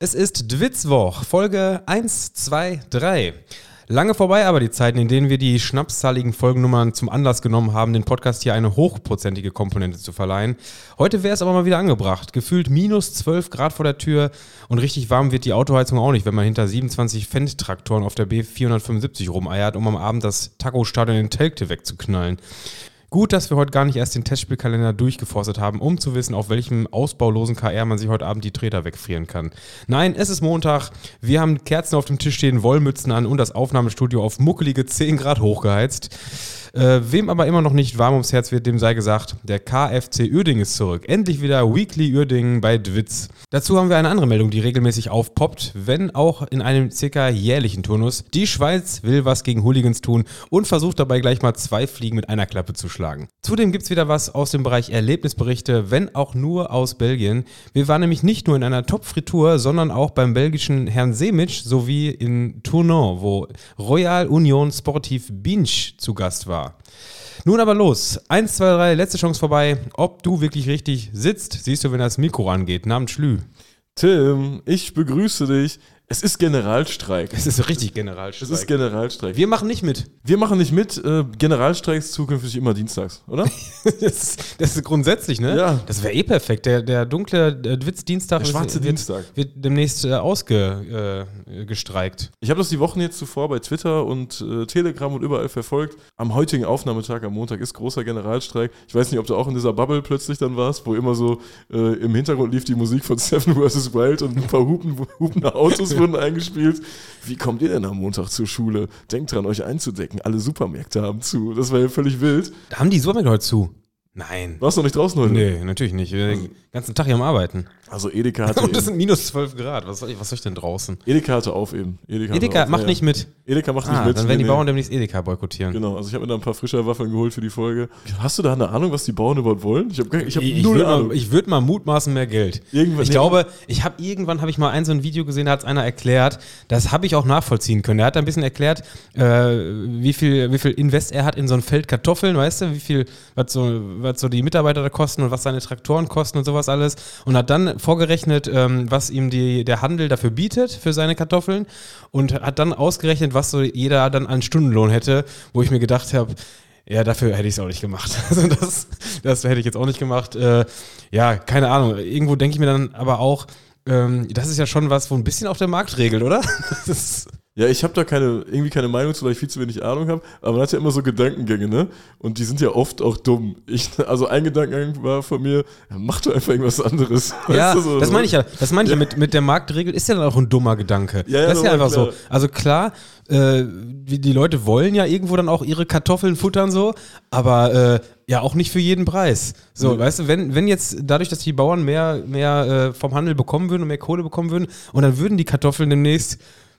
Es ist Dwitzwoch, Folge 1, 2, 3. Lange vorbei aber die Zeiten, in denen wir die schnapszahligen Folgennummern zum Anlass genommen haben, den Podcast hier eine hochprozentige Komponente zu verleihen. Heute wäre es aber mal wieder angebracht. Gefühlt minus 12 Grad vor der Tür und richtig warm wird die Autoheizung auch nicht, wenn man hinter 27 Fendt-Traktoren auf der B475 rumeiert, um am Abend das Taco-Stadion in Telgte wegzuknallen. Gut, dass wir heute gar nicht erst den Testspielkalender durchgeforstet haben, um zu wissen, auf welchem ausbaulosen KR man sich heute Abend die Treter wegfrieren kann. Nein, es ist Montag, wir haben Kerzen auf dem Tisch stehen, Wollmützen an und das Aufnahmestudio auf muckelige 10 Grad hochgeheizt. Wem aber immer noch nicht warm ums Herz wird, dem sei gesagt, der KFC Uerdingen ist zurück. Endlich wieder Weekly Uerdingen bei Dwitz. Dazu haben wir eine andere Meldung, die regelmäßig aufpoppt, wenn auch in einem circa jährlichen Turnus. Die Schweiz will was gegen Hooligans tun und versucht dabei gleich mal 2 Fliegen mit einer Klappe zu schlagen. Zudem gibt es wieder was aus dem Bereich Erlebnisberichte, wenn auch nur aus Belgien. Wir waren nämlich nicht nur in einer Top-Fritur, sondern auch beim belgischen Herrn Semic sowie in Tournon, wo Royal Union Sportif Binge zu Gast war. Nun aber los. 1, 2, 3, letzte Chance vorbei. Ob du wirklich richtig sitzt, siehst du, wenn das Mikro angeht. Namens Schlü. Tim, ich begrüße dich. Es ist Generalstreik. Es ist richtig Generalstreik. Es ist Generalstreik. Wir machen nicht mit. Wir machen nicht mit. Generalstreiks zukünftig immer dienstags, oder? das ist grundsätzlich, ne? Ja. Das wäre der dunkle Dwitz-Dienstag. Der schwarze Dienstag. Wird demnächst ausgestreikt. Ich habe das die Wochen jetzt zuvor bei Twitter und Telegram und überall verfolgt. Am heutigen Aufnahmetag, am Montag, ist großer Generalstreik. Ich weiß nicht, ob du auch in dieser Bubble plötzlich dann warst, wo immer so im Hintergrund lief die Musik von Seven vs. Wild und ein paar hupende Autos wurden eingespielt. Wie kommt ihr denn am Montag zur Schule? Denkt dran, euch einzudecken. Alle Supermärkte haben zu. Das war ja völlig wild. Haben die Supermärkte heute zu? Nein. Warst du noch nicht draußen heute? Nee, natürlich nicht. Wir sind den ganzen Tag hier am Arbeiten. Also Edeka hatte und das sind minus 12 Grad. Was soll ich denn draußen? Edeka hatte auf eben. Edeka macht nicht mit. Edeka macht nicht mit. Dann werden die Bauern demnächst Edeka boykottieren. Genau, also ich habe mir da ein paar frische Waffeln geholt für die Folge. Hast du da eine Ahnung, was die Bauern überhaupt wollen? Ich habe null Ahnung. Ich würde mal mutmaßen, mehr Geld. Irgendwann habe ich mal so ein Video gesehen, da hat es einer erklärt, das habe ich auch nachvollziehen können. Er hat ein bisschen erklärt, wie viel Invest er hat in so ein Feld Kartoffeln, weißt du, was so die Mitarbeiter da kosten und was seine Traktoren kosten und sowas alles. Und hat dann vorgerechnet, was ihm der Handel dafür bietet, für seine Kartoffeln. Und hat dann ausgerechnet, was so jeder dann an Stundenlohn hätte, wo ich mir gedacht habe, ja, dafür hätte ich es auch nicht gemacht. Also das hätte ich jetzt auch nicht gemacht. Ja, keine Ahnung. Irgendwo denke ich mir dann aber auch, das ist ja schon was, wo ein bisschen auch der Markt regelt, oder? Ja, ich habe da irgendwie keine Meinung zu, weil ich viel zu wenig Ahnung habe, aber man hat ja immer so Gedankengänge, ne? Und die sind ja oft auch dumm. Also ein Gedankengang war von mir, ja, mach doch einfach irgendwas anderes. Ja, weißt du, so, das meine ich ja. Das meine ich ja mit der Marktregel ist ja dann auch ein dummer Gedanke. Ja, das ist ja einfach klar. so. Also klar, die Leute wollen ja irgendwo dann auch ihre Kartoffeln futtern so, aber ja auch nicht für jeden Preis. So, weißt du, wenn jetzt dadurch, dass die Bauern mehr vom Handel bekommen würden und mehr Kohle bekommen würden und dann würden die Kartoffeln demnächst.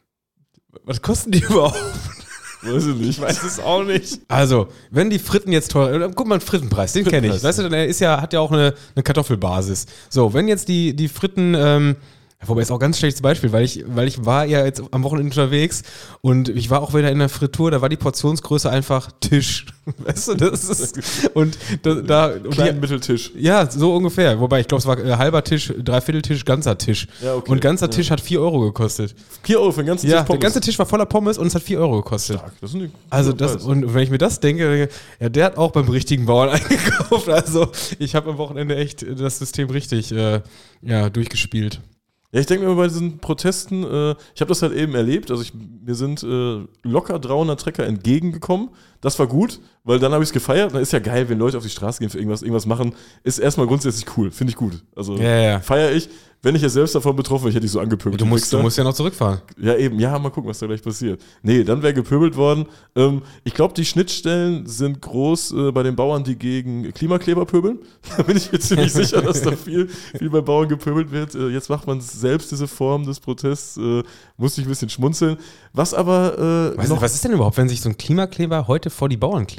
Was kosten die überhaupt? Weiß ich nicht. Ich weiß es auch nicht. Also, wenn die Fritten jetzt teuer, guck mal, einen Frittenpreis, den kenne ich. Weißt du, der hat ja auch eine Kartoffelbasis. So, wenn jetzt die Fritten, wobei ist auch ein ganz schlechtes Beispiel, weil ich war ja jetzt am Wochenende unterwegs und ich war auch wieder in der Fritur, da war die Portionsgröße einfach Tisch. Weißt du, das ist und kleinen Mitteltisch. Ja, so ungefähr. Wobei, ich glaube, es war halber Tisch, Dreivierteltisch, ganzer Tisch. Ja, okay. Und ganzer Tisch hat 4 Euro gekostet. 4 Euro für den ganzen Tisch Pommes? Ja, der ganze Tisch war voller Pommes und es hat 4 Euro gekostet. Stark. Das sind und wenn ich mir das denke, ja, der hat auch beim richtigen Bauern eingekauft. Also, ich habe am Wochenende echt das System richtig durchgespielt. Ja, ich denke mir bei diesen Protesten, ich habe das halt eben erlebt, also mir sind locker 300 Trecker entgegengekommen. Das war gut, weil dann habe ich es gefeiert. Dann ist ja geil, wenn Leute auf die Straße gehen für irgendwas machen, ist erstmal grundsätzlich cool, finde ich gut. Also feiere ich. Wenn ich ja selbst davon betroffen wäre, hätte ich so angepöbelt. Du musst ja noch zurückfahren. Ja, eben. Ja, mal gucken, was da gleich passiert. Nee, dann wäre gepöbelt worden. Ich glaube, die Schnittstellen sind groß bei den Bauern, die gegen Klimakleber pöbeln. Da bin ich mir ziemlich sicher, dass da viel bei Bauern gepöbelt wird. Jetzt macht man selbst diese Form des Protests. Musste ich ein bisschen schmunzeln. Was aber was ist denn überhaupt, wenn sich so ein Klimakleber heute vor die Bauern klebt?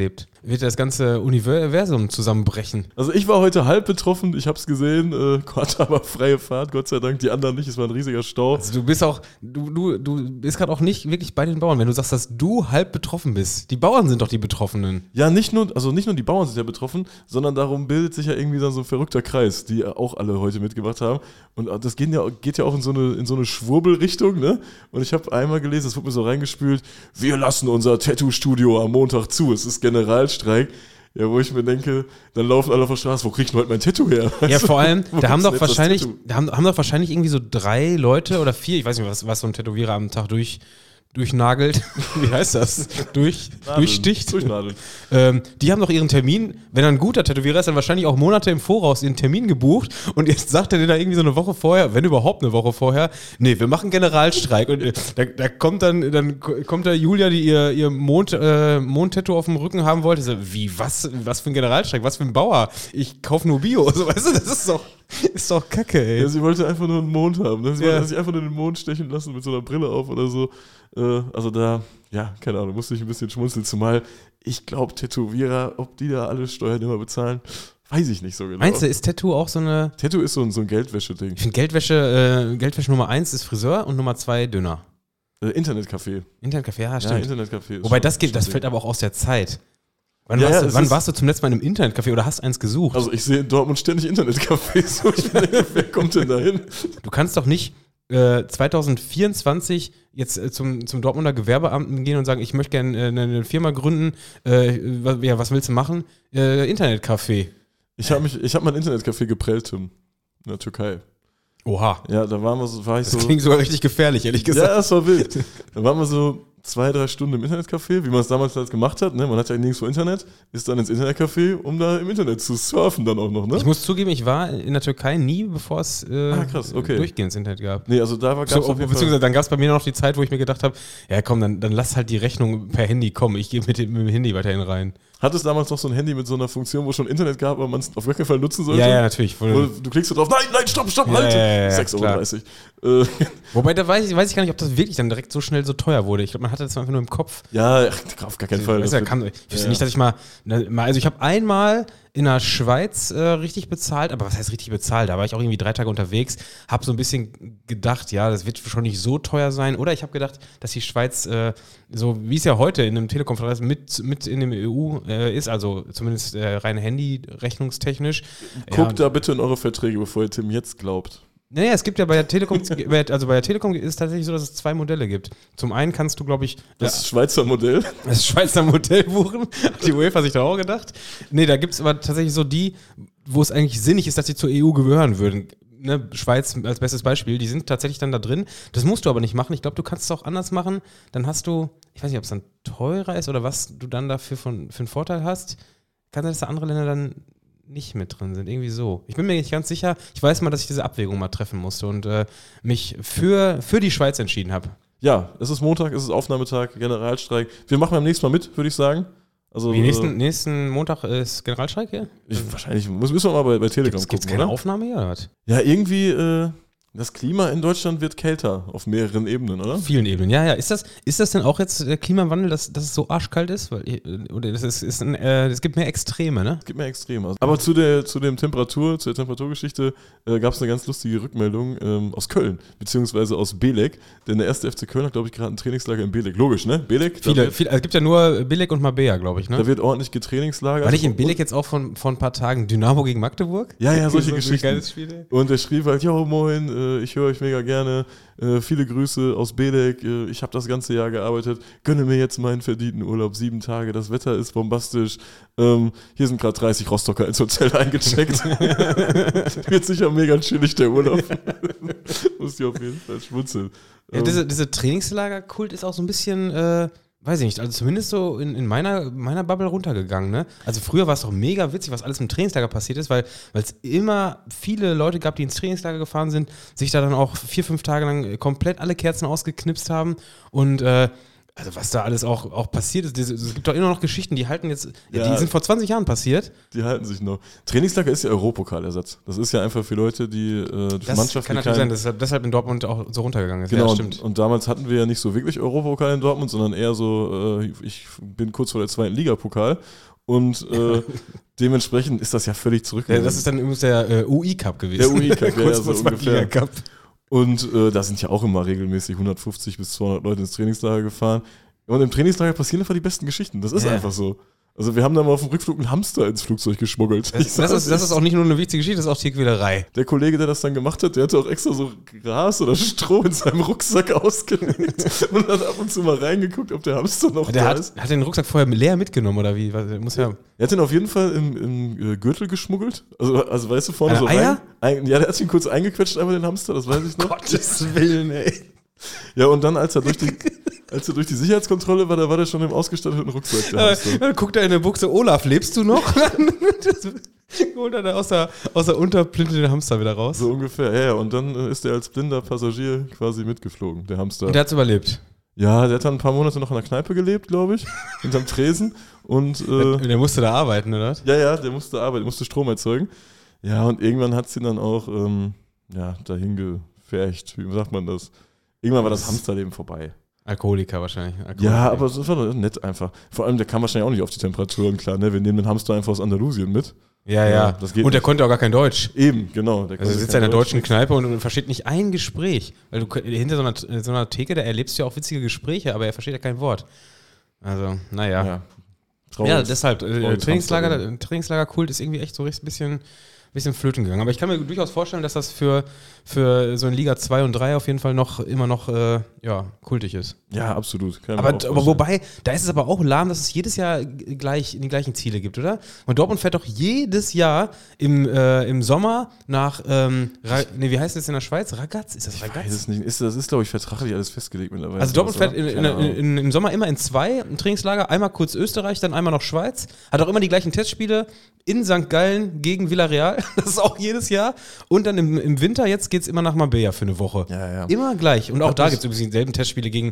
wird das ganze Universum zusammenbrechen. Also ich war heute halb betroffen, ich habe es gesehen, hatte aber freie Fahrt, Gott sei Dank, die anderen nicht, es war ein riesiger Stau. Also du bist auch, du bist gerade auch nicht wirklich bei den Bauern, wenn du sagst, dass du halb betroffen bist. Die Bauern sind doch die Betroffenen. Ja, nicht nur die Bauern sind ja betroffen, sondern darum bildet sich ja irgendwie dann so ein verrückter Kreis, die auch alle heute mitgemacht haben. Und das geht ja auch in so eine Schwurbelrichtung, ne? Und ich habe einmal gelesen, das wurde mir so reingespült, wir lassen unser Tattoo-Studio am Montag zu, es ist Generalstreik. Ja, wo ich mir denke, dann laufen alle auf der Straße, wo krieg ich denn heute mein Tattoo her? Ja, vor allem, da haben doch wahrscheinlich irgendwie so 3 Leute oder 4, ich weiß nicht, was so ein Tätowierer am Tag durchnagelt. Wie heißt das? Durchsticht. Durchnadeln. Die haben doch ihren Termin, wenn er ein guter Tätowierer ist, dann wahrscheinlich auch Monate im Voraus ihren Termin gebucht und jetzt sagt er dir da irgendwie so eine Woche vorher, wenn überhaupt eine Woche vorher, nee, wir machen Generalstreik und da kommt da Julia, die ihr Mondtattoo auf dem Rücken haben wollte, so, wie, was für ein Generalstreik, was für ein Bauer, ich kaufe nur Bio, so, weißt du, das ist doch kacke, ey. Ja, sie wollte einfach nur einen Mond haben, ne? Sie wollte sich einfach nur den Mond stechen lassen mit so einer Brille auf oder so. Also da, ja, keine Ahnung, musste ich ein bisschen schmunzeln, zumal ich glaube, Tätowierer, ob die da alle Steuern immer bezahlen, weiß ich nicht so genau. Meinst du, ist Tattoo auch so eine... Tattoo ist so ein Geldwäsche-Ding. Ich finde Geldwäsche Nummer 1 ist Friseur und Nummer 2 Döner. Internetcafé. Internetcafé, ja, stimmt. Ja, Internetcafé. Wobei das fällt aber auch aus der Zeit. Wann warst du zum letzten Mal in einem Internetcafé oder hast eins gesucht? Also ich sehe in Dortmund ständig Internetcafés. So, ich denke, wer kommt denn da hin? Du kannst doch nicht 2024 jetzt zum Dortmunder Gewerbeamt gehen und sagen, ich möchte gerne eine Firma gründen. Was willst du machen? Internetcafé. Ich hab mal ein Internetcafé geprellt, Tim. In der Türkei. Oha. Ja, da war ich so... Das klingt sogar richtig gefährlich, ehrlich gesagt. Ja, das war wild. Da waren wir so 2-3 Stunden im Internetcafé, wie man es damals halt gemacht hat. Ne? Man hat ja nirgendwo Internet, ist dann ins Internetcafé, um da im Internet zu surfen dann auch noch. Ne? Ich muss zugeben, ich war in der Türkei nie, bevor es krass, okay. durchgehend ins Internet gab. Nee, also da gab es beziehungsweise dann gab es bei mir noch die Zeit, wo ich mir gedacht habe, ja komm, dann lass halt die Rechnung per Handy kommen. Ich gehe mit dem Handy weiterhin rein. Hat es damals noch so ein Handy mit so einer Funktion, wo schon Internet gab, aber man es auf gar keinen Fall nutzen sollte? Ja, natürlich. Du klickst so drauf, nein, stopp, halt! Ja, 6,30 €. Wobei, da weiß ich gar nicht, ob das wirklich dann direkt so schnell so teuer wurde. Ich glaube, man hatte das einfach nur im Kopf. Ja, auf gar keinen Fall. Ich wüsste nicht, dass ich mal, also ich habe einmal in der Schweiz richtig bezahlt, aber was heißt richtig bezahlt? Da war ich auch irgendwie 3 Tage unterwegs, habe so ein bisschen gedacht, ja, das wird schon nicht so teuer sein. Oder ich habe gedacht, dass die Schweiz, so wie es ja heute in einem Telekom-Vertrag mit in dem EU ist, also zumindest rein Handy-rechnungstechnisch. Guckt da bitte in eure Verträge, bevor ihr Tim jetzt glaubt. Naja, es gibt ja bei der Telekom, ist es tatsächlich so, dass es 2 Modelle gibt. Zum einen kannst du, glaube ich... Das Schweizer Modell? Das Schweizer Modell buchen. Hat die UEFA sich da auch gedacht? Nee, da gibt es aber tatsächlich so die, wo es eigentlich sinnig ist, dass sie zur EU gehören würden. Ne, Schweiz als bestes Beispiel, die sind tatsächlich dann da drin. Das musst du aber nicht machen. Ich glaube, du kannst es auch anders machen. Dann hast du, ich weiß nicht, ob es dann teurer ist oder was du dann dafür für einen Vorteil hast. Kann sein, dass da andere Länder dann nicht mit drin sind, irgendwie so. Ich bin mir nicht ganz sicher. Ich weiß mal, dass ich diese Abwägung mal treffen musste und mich für die Schweiz entschieden habe. Ja, es ist Montag, es ist Aufnahmetag, Generalstreik. Wir machen beim nächsten Mal mit, würde ich sagen. Also, wie nächsten Montag ist Generalstreik hier? Wahrscheinlich müssen wir mal bei Telegram gucken. Gibt's keine Aufnahme hier oder was? Ja, irgendwie das Klima in Deutschland wird kälter auf mehreren Ebenen, oder? Vielen Ebenen, ja. Ist das denn auch jetzt der Klimawandel, dass es so arschkalt ist? Es gibt mehr Extreme, ne? Es gibt mehr Extreme. Aber zur Temperaturgeschichte gab es eine ganz lustige Rückmeldung aus Köln, beziehungsweise aus Belek. Denn der 1. FC Köln hat, glaube ich, gerade ein Trainingslager in Belek. Logisch, ne? Belek. Es gibt ja nur Belek und Mabea, glaube ich, ne? Da wird ordentlich getrainingslagert. War nicht in Belek jetzt auch vor ein paar Tagen Dynamo gegen Magdeburg? Ja, solche so Geschichten. Geiles Spiel. Und er schrieb halt, jo, moin, ich höre euch mega gerne. Viele Grüße aus Belek. Ich habe das ganze Jahr gearbeitet. Gönne mir jetzt meinen verdienten Urlaub. 7 Tage. Das Wetter ist bombastisch. Hier sind gerade 30 Rostocker ins Hotel eingecheckt. Wird sicher mega chillig, der Urlaub. Muss ich auf jeden Fall schmunzeln. Ja, diese Trainingslagerkult ist auch so ein bisschen, weiß ich nicht, also zumindest so in meiner Bubble runtergegangen, ne? Also früher war es doch mega witzig, was alles im Trainingslager passiert ist, weil es immer viele Leute gab, die ins Trainingslager gefahren sind, sich da dann auch 4-5 Tage lang komplett alle Kerzen ausgeknipst haben und also was da alles auch passiert ist, es gibt doch immer noch Geschichten, die halten jetzt, die sind vor 20 Jahren passiert. Die halten sich noch. Trainingslager ist ja Europapokalersatz. Das ist ja einfach für Leute, die für Mannschaften. Das kann natürlich sein, dass deshalb in Dortmund auch so runtergegangen ist. Genau, ja, stimmt. Und damals hatten wir ja nicht so wirklich Europapokal in Dortmund, sondern eher so, ich bin kurz vor der 2. Liga-Pokal. Und dementsprechend ist das ja völlig zurückgegangen. Das ist dann übrigens der UI-Cup gewesen. Der UI-Cup, ja, so ungefähr. ungefähr. Und da sind ja auch immer regelmäßig 150 bis 200 Leute ins Trainingslager gefahren. Und im Trainingslager passieren einfach die besten Geschichten. Das ist einfach so. Also wir haben da mal auf dem Rückflug einen Hamster ins Flugzeug geschmuggelt. Das ist auch nicht nur eine wichtige Geschichte, das ist auch Tierquälerei. Der Kollege, der das dann gemacht hat, der hatte auch extra so Gras oder Stroh in seinem Rucksack ausgelegt und hat ab und zu mal reingeguckt, ob der Hamster noch da ist. Hat den Rucksack vorher leer mitgenommen oder wie? Er hat den auf jeden Fall im Gürtel geschmuggelt. Also weißt du, vorne so Eier? rein. Ja, der hat ihn kurz eingequetscht, einmal den Hamster, das weiß ich noch. Gottes Willen, ey. Ja, und dann, als er durch die Sicherheitskontrolle war, da war der schon im ausgestatteten Rucksack. Dann guckt er in der Buchse, Olaf, lebst du noch? Holt er da aus der Unterplinte den Hamster wieder raus. So ungefähr, ja. Und dann ist er als blinder Passagier quasi mitgeflogen, der Hamster. Und der hat's überlebt? Ja, der hat dann ein paar Monate noch in der Kneipe gelebt, glaube ich, hinterm Tresen. Und, der musste da arbeiten, oder? Ja, der musste arbeiten, musste Strom erzeugen. Ja, und irgendwann hat sie dann auch dahin gefercht. Wie sagt man das? Irgendwann war das Hamsterleben vorbei. Alkoholiker wahrscheinlich. Ja, aber das war doch nett einfach. Vor allem, der kam wahrscheinlich auch nicht auf die Temperaturen klar. Ne? Wir nehmen den Hamster einfach aus Andalusien mit. Ja. Das geht und der nicht. konnte auch gar kein Deutsch. Eben, genau. Also er sitzt in einer deutschen Kneipe und versteht nicht ein Gespräch. Weil du hinter so einer Theke, da erlebst du ja auch witzige Gespräche, aber er versteht ja kein Wort. Also, naja. Ja, deshalb, Trainingslagerkult ist irgendwie echt so ein bisschen flöten gegangen. Aber ich kann mir durchaus vorstellen, dass das für so in Liga 2 und 3 auf jeden Fall immer noch kultig ist. Ja, absolut. Aber wobei, da ist es aber auch lahm, dass es jedes Jahr die gleichen Ziele gibt, oder? Und Dortmund fährt doch jedes Jahr im Sommer nach, wie heißt das in der Schweiz? Ragaz? Ist das Ragaz? Ich weiß es nicht. Das ist, glaube ich, vertraglich alles festgelegt mittlerweile. Also Dortmund fährt im Sommer immer in 2 Trainingslager, einmal kurz Österreich, dann einmal noch Schweiz. Hat auch immer die gleichen Testspiele in St. Gallen gegen Villarreal. Das ist auch jedes Jahr. Und dann im Winter, jetzt geht es immer nach Marbella für eine Woche. Ja. Immer gleich. Und auch da gibt es übrigens dieselben Testspiele gegen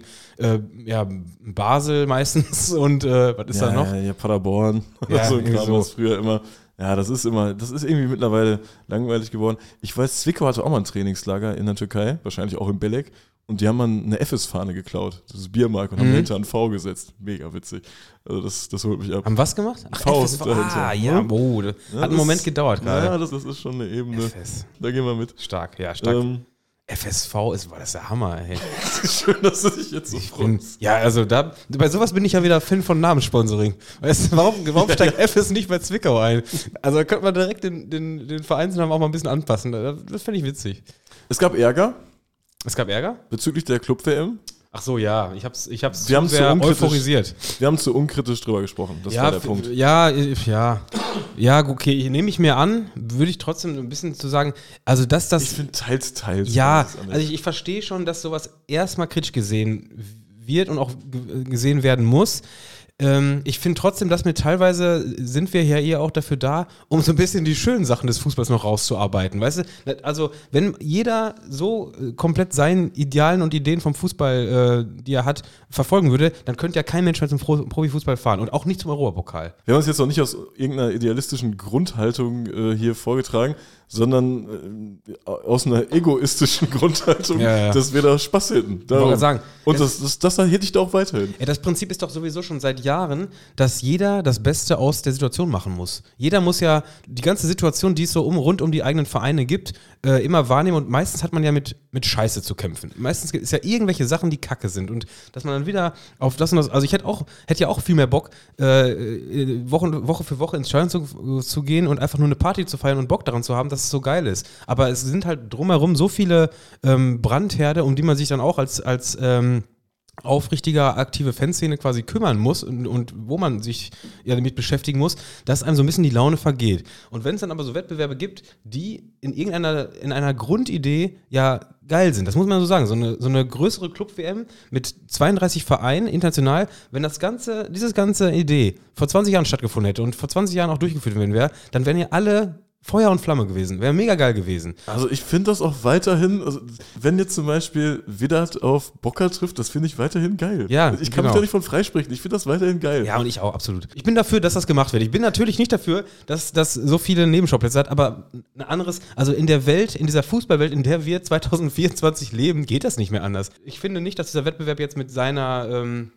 Basel meistens und was ist da noch? Ja, Paderborn. Ja, so ein Kram, so. was früher immer. Ja, das ist irgendwie mittlerweile langweilig geworden. Ich weiß, Zwickau hatte auch mal ein Trainingslager in der Türkei, wahrscheinlich auch in Belek. Und die haben mal eine FS-Fahne geklaut. Das ist Biermark und haben dahinter ein V gesetzt. Mega witzig. Also das holt mich ab. Haben was gemacht? V FS dahinter. Ja. Oh, hat einen Moment gedauert gerade. Ja, das ist schon eine Ebene. FS. Da gehen wir mit. Stark. FSV ist der Hammer, ey. Schön, dass du dich jetzt so freust. Ja, also bei sowas bin ich ja wieder Fan von Namenssponsoring. Weißt du, warum steigt FS nicht bei Zwickau ein? Also da könnte man direkt den Vereinsnamen auch mal ein bisschen anpassen. Das fände ich witzig. Es gab Ärger. Es gab Ärger? Bezüglich der Club-WM. Ach so, ja. Ich hab's sehr euphorisiert. Wir haben zu unkritisch drüber gesprochen. Das war der Punkt. Ja, okay, nehme ich mir an, würde ich trotzdem ein bisschen zu sagen, also dass das... Ich finde teils. Ja, also ich verstehe schon, dass sowas erstmal kritisch gesehen wird und auch gesehen werden muss. Ich finde trotzdem, dass teilweise sind wir ja eher auch dafür da, um so ein bisschen die schönen Sachen des Fußballs noch rauszuarbeiten, weißt du? Also, wenn jeder so komplett seinen Idealen und Ideen vom Fußball, die er hat, verfolgen würde, dann könnte ja kein Mensch mehr zum Profifußball fahren und auch nicht zum Europapokal. Wir haben uns jetzt noch nicht aus irgendeiner idealistischen Grundhaltung hier vorgetragen, sondern aus einer egoistischen Grundhaltung, dass wir da Spaß hätten. Sagen. Und das hätte ich da auch weiterhin. Ja, das Prinzip ist doch sowieso schon seit Jahren, dass jeder das Beste aus der Situation machen muss. Jeder muss ja die ganze Situation, die es so rund um die eigenen Vereine gibt, immer wahrnehmen und meistens hat man ja mit Scheiße zu kämpfen. Meistens gibt es ja irgendwelche Sachen, die Kacke sind und dass man dann wieder auf das und das, also ich hätte ja auch viel mehr Bock, Woche für Woche ins Stadion zu gehen und einfach nur eine Party zu feiern und Bock daran zu haben, dass es so geil ist. Aber es sind halt drumherum so viele Brandherde, um die man sich dann auch als aufrichtiger, aktive Fanszene quasi kümmern muss und wo man sich ja damit beschäftigen muss, dass einem so ein bisschen die Laune vergeht. Und wenn es dann aber so Wettbewerbe gibt, die in einer Grundidee ja geil sind, das muss man so sagen, so eine größere Club-WM mit 32 Vereinen international, wenn diese ganze Idee vor 20 Jahren stattgefunden hätte und vor 20 Jahren auch durchgeführt worden wäre, dann wären ja alle Feuer und Flamme gewesen. Wäre mega geil gewesen. Also ich finde das auch weiterhin, also wenn jetzt zum Beispiel Widdert auf Boca trifft, das finde ich weiterhin geil. Ja, ich kann mich da nicht von freisprechen. Ich finde das weiterhin geil. Ja, und ich auch, absolut. Ich bin dafür, dass das gemacht wird. Ich bin natürlich nicht dafür, dass das so viele Nebenschauplätze hat, aber ein anderes, also in der Welt, in dieser Fußballwelt, in der wir 2024 leben, geht das nicht mehr anders. Ich finde nicht, dass dieser Wettbewerb jetzt mit seiner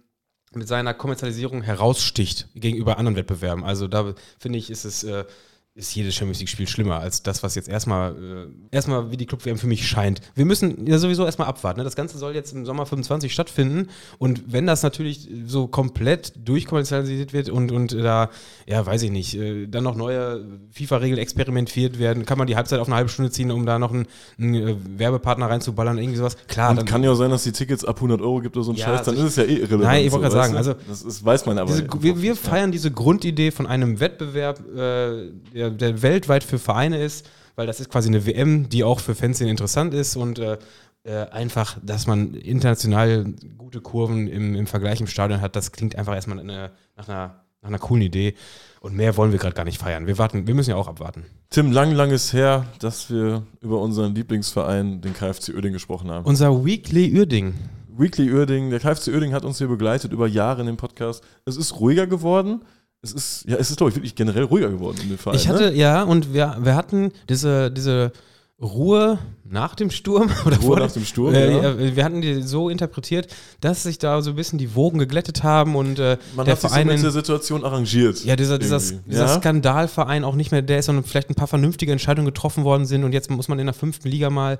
mit seiner Kommerzialisierung heraussticht gegenüber anderen Wettbewerben. Also da finde ich, ist jedes Champions League-Spiel schlimmer als das, was jetzt erstmal wie die Club-WM für mich scheint. Wir müssen ja sowieso erstmal abwarten. Ne? Das Ganze soll jetzt im Sommer 25 stattfinden und wenn das natürlich so komplett durchkommerzialisiert wird und da, ja, weiß ich nicht, dann noch neue FIFA-Regeln experimentiert werden, kann man die Halbzeit auf eine halbe Stunde ziehen, um da noch einen Werbepartner reinzuballern, irgendwie sowas. Klar. Und kann ja auch sein, dass die Tickets ab 100 € gibt oder so ein Scheiß, dann ist es ja eh irrelevant. Nein, ich wollte gerade sagen, also das weiß man aber. Wir feiern diese Grundidee von einem Wettbewerb, der weltweit für Vereine ist, weil das ist quasi eine WM, die auch für Fans interessant ist und einfach, dass man international gute Kurven im Vergleich im Stadion hat, das klingt einfach erstmal nach einer coolen Idee und mehr wollen wir gerade gar nicht feiern. Wir müssen ja auch abwarten. Tim, lang ist her, dass wir über unseren Lieblingsverein, den KFC Uerdingen, gesprochen haben. Unser Weekly Uerdingen. Weekly Uerdingen, der KFC Uerdingen hat uns hier begleitet über Jahre in dem Podcast. Es ist ruhiger geworden. Es ist, glaube ich, wirklich generell ruhiger geworden in dem Verein. Und wir hatten diese Ruhe nach dem Sturm. Ruhe nach dem Sturm, ja. Wir hatten die so interpretiert, dass sich da so ein bisschen die Wogen geglättet haben und man der hat sich Verein so mit der Situation arrangiert. Ja, dieser Skandalverein auch nicht mehr der ist, sondern vielleicht ein paar vernünftige Entscheidungen getroffen worden sind und jetzt muss man in der 5. Liga mal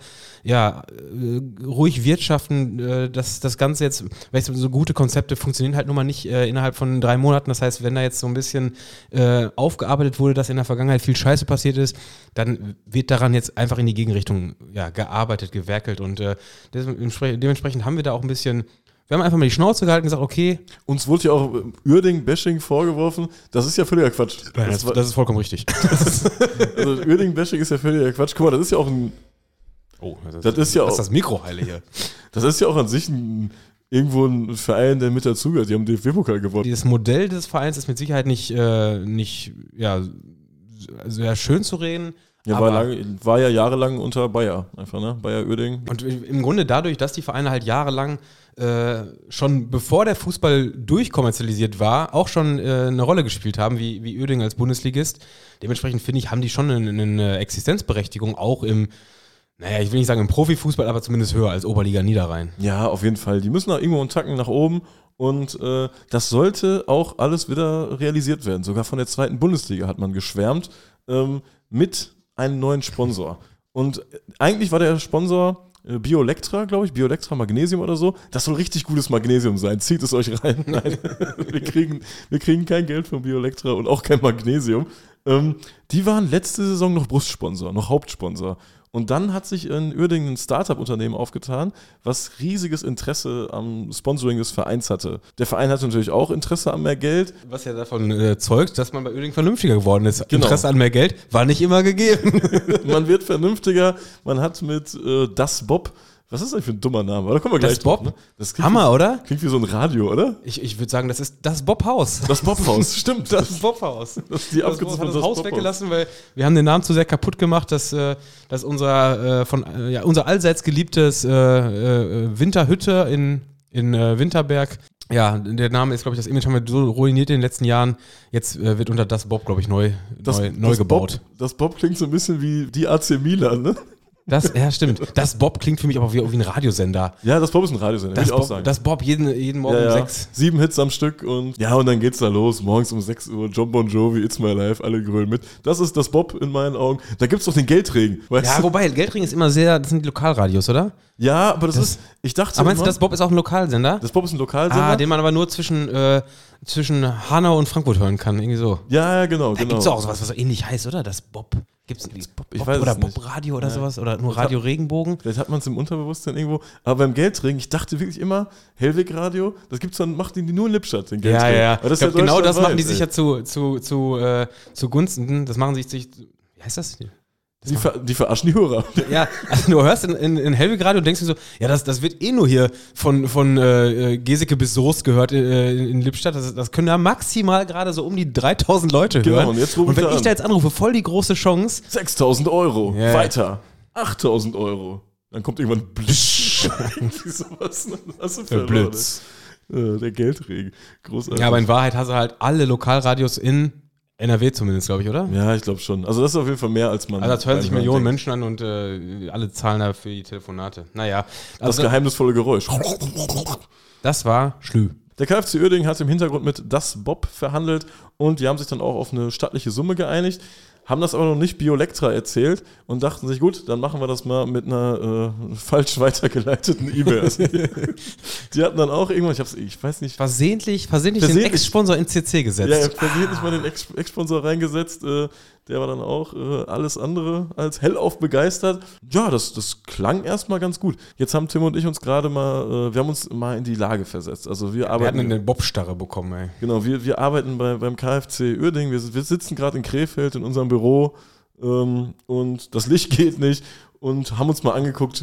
ruhig wirtschaften, dass das Ganze jetzt, weißt du, so gute Konzepte funktionieren halt nun mal nicht innerhalb von 3 Monaten. Das heißt, wenn da jetzt so ein bisschen aufgearbeitet wurde, dass in der Vergangenheit viel Scheiße passiert ist, dann wird daran jetzt einfach in die Gegenrichtung gearbeitet, gewerkelt und dementsprechend haben wir da auch ein bisschen, wir haben einfach mal die Schnauze gehalten und gesagt, okay. Uns wurde ja auch Uerdingen-Bashing vorgeworfen, das ist ja völliger Quatsch. Nein, das ist vollkommen richtig. Also Uerdingen-Bashing ist ja völliger Quatsch. Guck mal, das ist ja auch ein... Oh, das ist ja auch... Das ist das Mikroheile hier. Das ist ja auch an sich irgendwo ein Verein, der mit dazugehört. Die haben den DFB-Pokal gewonnen. Dieses Modell des Vereins ist mit Sicherheit nicht sehr schön zu reden. Ja, war ja jahrelang unter Bayer, einfach, ne? Bayer Uerdingen. Und im Grunde dadurch, dass die Vereine halt jahrelang schon bevor der Fußball durchkommerzialisiert war, auch schon eine Rolle gespielt haben, wie Uerdingen als Bundesligist. Dementsprechend finde ich, haben die schon eine Existenzberechtigung, auch ich will nicht sagen im Profifußball, aber zumindest höher als Oberliga Niederrhein. Ja, auf jeden Fall. Die müssen auch irgendwo einen Tacken nach oben und das sollte auch alles wieder realisiert werden. Sogar von der 2. Bundesliga hat man geschwärmt mit einem neuen Sponsor. Und eigentlich war der Sponsor Biolectra, glaube ich, Biolectra Magnesium oder so. Das soll richtig gutes Magnesium sein. Zieht es euch rein. Nein, wir kriegen kein Geld von Biolectra und auch kein Magnesium. Die waren letzte Saison noch Brustsponsor, noch Hauptsponsor. Und dann hat sich in Uerdingen ein Startup-Unternehmen aufgetan, was riesiges Interesse am Sponsoring des Vereins hatte. Der Verein hatte natürlich auch Interesse an mehr Geld. Was ja davon zeugt, dass man bei Uerdingen vernünftiger geworden ist. Genau. Interesse an mehr Geld war nicht immer gegeben. Man wird vernünftiger. Man hat mit Das Bob... Was ist das für ein dummer Name? Da kommen wir gleich Das Bob? drauf, ne? Das Hammer, oder? Klingt wie so ein Radio, oder? Ich würde sagen, das ist das Bobhaus. Das Bobhaus, stimmt. Das Bobhaus. Das ist die Abkürzung von von das Haus weggelassen, weil wir haben den Namen zu sehr kaputt gemacht, dass unser allseits geliebtes Winterhütte in Winterberg, ja, der Name ist, glaube ich, das Image haben wir so ruiniert in den letzten Jahren. Jetzt wird unter das Bob, glaube ich, neu gebaut. Das Bob klingt so ein bisschen wie die AC Milan, ne? Ja, stimmt. Das Bob klingt für mich aber wie ein Radiosender. Ja, das Bob ist ein Radiosender, würde ich auch sagen. Das Bob jeden Morgen um 6. 7 Hits am Stück und dann geht's da los. Morgens um 6 Uhr, John Bon Jovi, It's My Life, alle grölen mit. Das ist das Bob in meinen Augen. Da gibt's doch den Geldregen. Ja, wobei, Geldregen ist immer das sind die Lokalradios, oder? Ja, aber ich dachte aber meinst du, das Bob ist auch ein Lokalsender? Das Bob ist ein Lokalsender. Den man aber nur zwischen Hanau und Frankfurt hören kann, irgendwie so. Ja, genau. Da gibt's auch sowas, was so ähnlich heißt, oder? Das Bob. Gibt's das Bob? Ich weiß oder es nicht. Bob-Radio oder sowas? Oder nur Radio Regenbogen? Vielleicht hat man es im Unterbewusstsein irgendwo. Aber beim Geldregen, ich dachte wirklich immer, Hellweg Radio, das gibt's dann, macht die nur in Lippstadt, den Geldregen. Ja. Aber das ich glaube, genau das machen die sich ja zu Gunsten. Das machen sich, wie heißt das? Die verarschen die Hörer. Ja, also du hörst in Hellweg Radio und denkst dir so, ja, das wird eh nur hier von Geseke bis Soest gehört in Lippstadt. Das können da maximal gerade so um die 3000 Leute hören. Genau, und jetzt rufe ich wenn ich da jetzt anrufe, voll die große Chance. 6.000 Euro, yeah. Weiter, 8.000 Euro. Dann kommt irgendwann Blitz. Irgendwie sowas. Das ist der Blitz. Der Geldregen. Großartig. Ja, aber in Wahrheit hast du halt alle Lokalradios in NRW zumindest, glaube ich, oder? Ja, ich glaube schon. Also das ist auf jeden Fall mehr, als man... Also das hören sich Millionen Menschen an und alle zahlen da für die Telefonate. Naja. Also das geheimnisvolle Geräusch. Das war Schlü. Der KFC Uerdingen hat im Hintergrund mit Das Bob verhandelt und die haben sich dann auch auf eine stattliche Summe geeinigt, haben das aber noch nicht Biolectra erzählt und dachten sich, gut, dann machen wir das mal mit einer falsch weitergeleiteten E-Mail. Also die hatten dann auch irgendwann, ich weiß nicht. Versehentlich den Ex-Sponsor in CC gesetzt. Ja, versehentlich mal den Ex-Sponsor reingesetzt. Der war dann auch alles andere als hellauf begeistert. Ja, das klang erstmal ganz gut. Jetzt haben Tim und ich uns gerade mal, wir haben uns mal in die Lage versetzt. Also wir arbeiten. Wir hatten eine Bobstarre bekommen, ey. Genau, wir arbeiten beim KFC Uerdingen. Wir sitzen gerade in Krefeld in unserem Büro und das Licht geht nicht. Und haben uns mal angeguckt.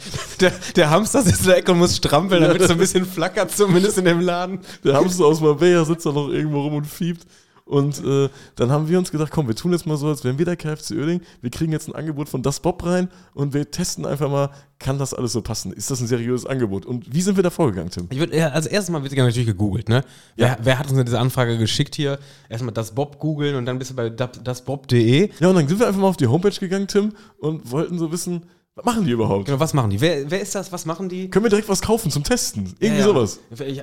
Der Hamster sitzt in der Ecke und muss strampeln, damit es so ein bisschen flackert, zumindest in dem Laden. Der Hamster aus Marbella sitzt da noch irgendwo rum und fiebt. Und dann haben wir uns gedacht, komm, wir tun jetzt mal so, als wären wir der KFC Uerdingen. Wir kriegen jetzt ein Angebot von Das Bob rein und wir testen einfach mal, kann das alles so passen? Ist das ein seriöses Angebot? Und wie sind wir da vorgegangen, Tim? Also erstes Mal wird natürlich gegoogelt, ne? Ja. Wer hat uns diese Anfrage geschickt hier? Erstmal Das Bob googeln und dann bist du bei dasbob.de. Ja, und dann sind wir einfach mal auf die Homepage gegangen, Tim, und wollten so wissen, was machen die überhaupt? Genau, was machen die? Wer ist das? Was machen die? Können wir direkt was kaufen zum Testen? Irgendwie sowas.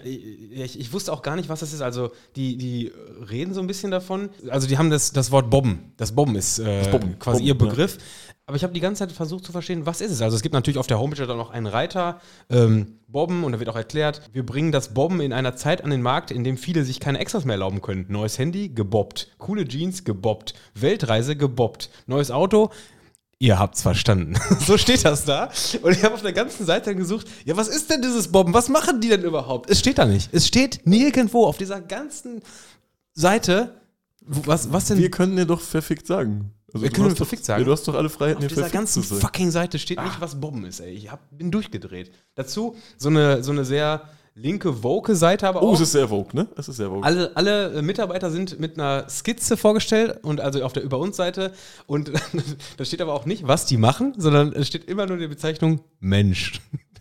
Ich wusste auch gar nicht, was das ist. Also, die reden so ein bisschen davon. Also, die haben das Wort Bobben. Das Bobben ist quasi ihr Begriff. Ja. Aber ich habe die ganze Zeit versucht zu verstehen, was ist es? Also, es gibt natürlich auf der Homepage dann noch einen Reiter, Bobben, und da wird auch erklärt, wir bringen das Bobben in einer Zeit an den Markt, in dem viele sich keine Extras mehr erlauben können. Neues Handy, gebobbt. Coole Jeans, gebobbt. Weltreise, gebobbt. Neues Auto, ihr habt's verstanden. So steht das da. Und ich habe auf der ganzen Seite gesucht, ja, was ist denn dieses Bobben? Was machen die denn überhaupt? Es steht da nicht. Es steht nirgendwo auf dieser ganzen Seite. Was denn? Wir können dir doch verfickt sagen. Also wir können verfickt sagen. Ja, du hast doch alle Freiheiten, hier verfickt zu sein. Auf dieser ganzen fucking Seite steht nicht, was Bobben ist, ey. Ich bin durchgedreht. Dazu so eine sehr linke, woke Seite, aber auch. Es ist sehr woke, ne? Es ist sehr woke. Alle Mitarbeiter sind mit einer Skizze vorgestellt und also auf der Über uns Seite, und da steht aber auch nicht, was die machen, sondern es steht immer nur die Bezeichnung Mensch.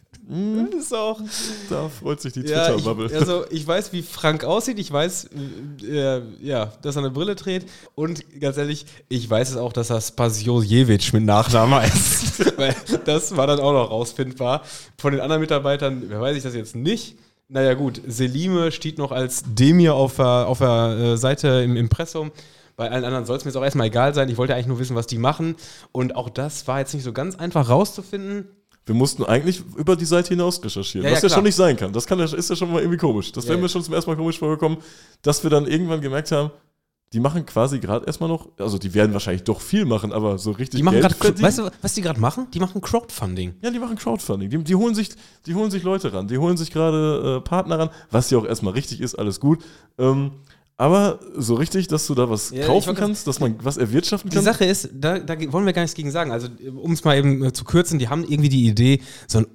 Das ist auch. Da freut sich die Twitter-Bubble. Ich weiß, wie Frank aussieht, ich weiß, dass er eine Brille trägt, und ganz ehrlich, ich weiß es auch, dass er Spasiojewitsch mit Nachnamen heißt. Weil das war dann auch noch rausfindbar. Von den anderen Mitarbeitern weiß ich das jetzt nicht. Naja gut, Selime steht noch als Demir auf der Seite im Impressum. Bei allen anderen soll es mir jetzt auch erstmal egal sein. Ich wollte eigentlich nur wissen, was die machen. Und auch das war jetzt nicht so ganz einfach rauszufinden. Wir mussten eigentlich über die Seite hinaus recherchieren, was ja schon nicht sein kann. Ist ja schon mal irgendwie komisch. Das wäre mir schon zum ersten Mal komisch vorgekommen, dass wir dann irgendwann gemerkt haben, die machen quasi gerade erstmal noch, also die werden wahrscheinlich doch viel machen, aber so richtig die machen Geld verdienen. Weißt du, was die gerade machen? Die machen Crowdfunding. Ja, die machen Crowdfunding. Die holen sich Leute ran, die holen sich gerade Partner ran, was ja auch erstmal richtig ist, alles gut. Aber so richtig, dass du da was kaufen kannst, dass man was erwirtschaften kann? Die Sache ist, da wollen wir gar nichts gegen sagen. Also, um es mal eben zu kürzen, die haben irgendwie die Idee, so einen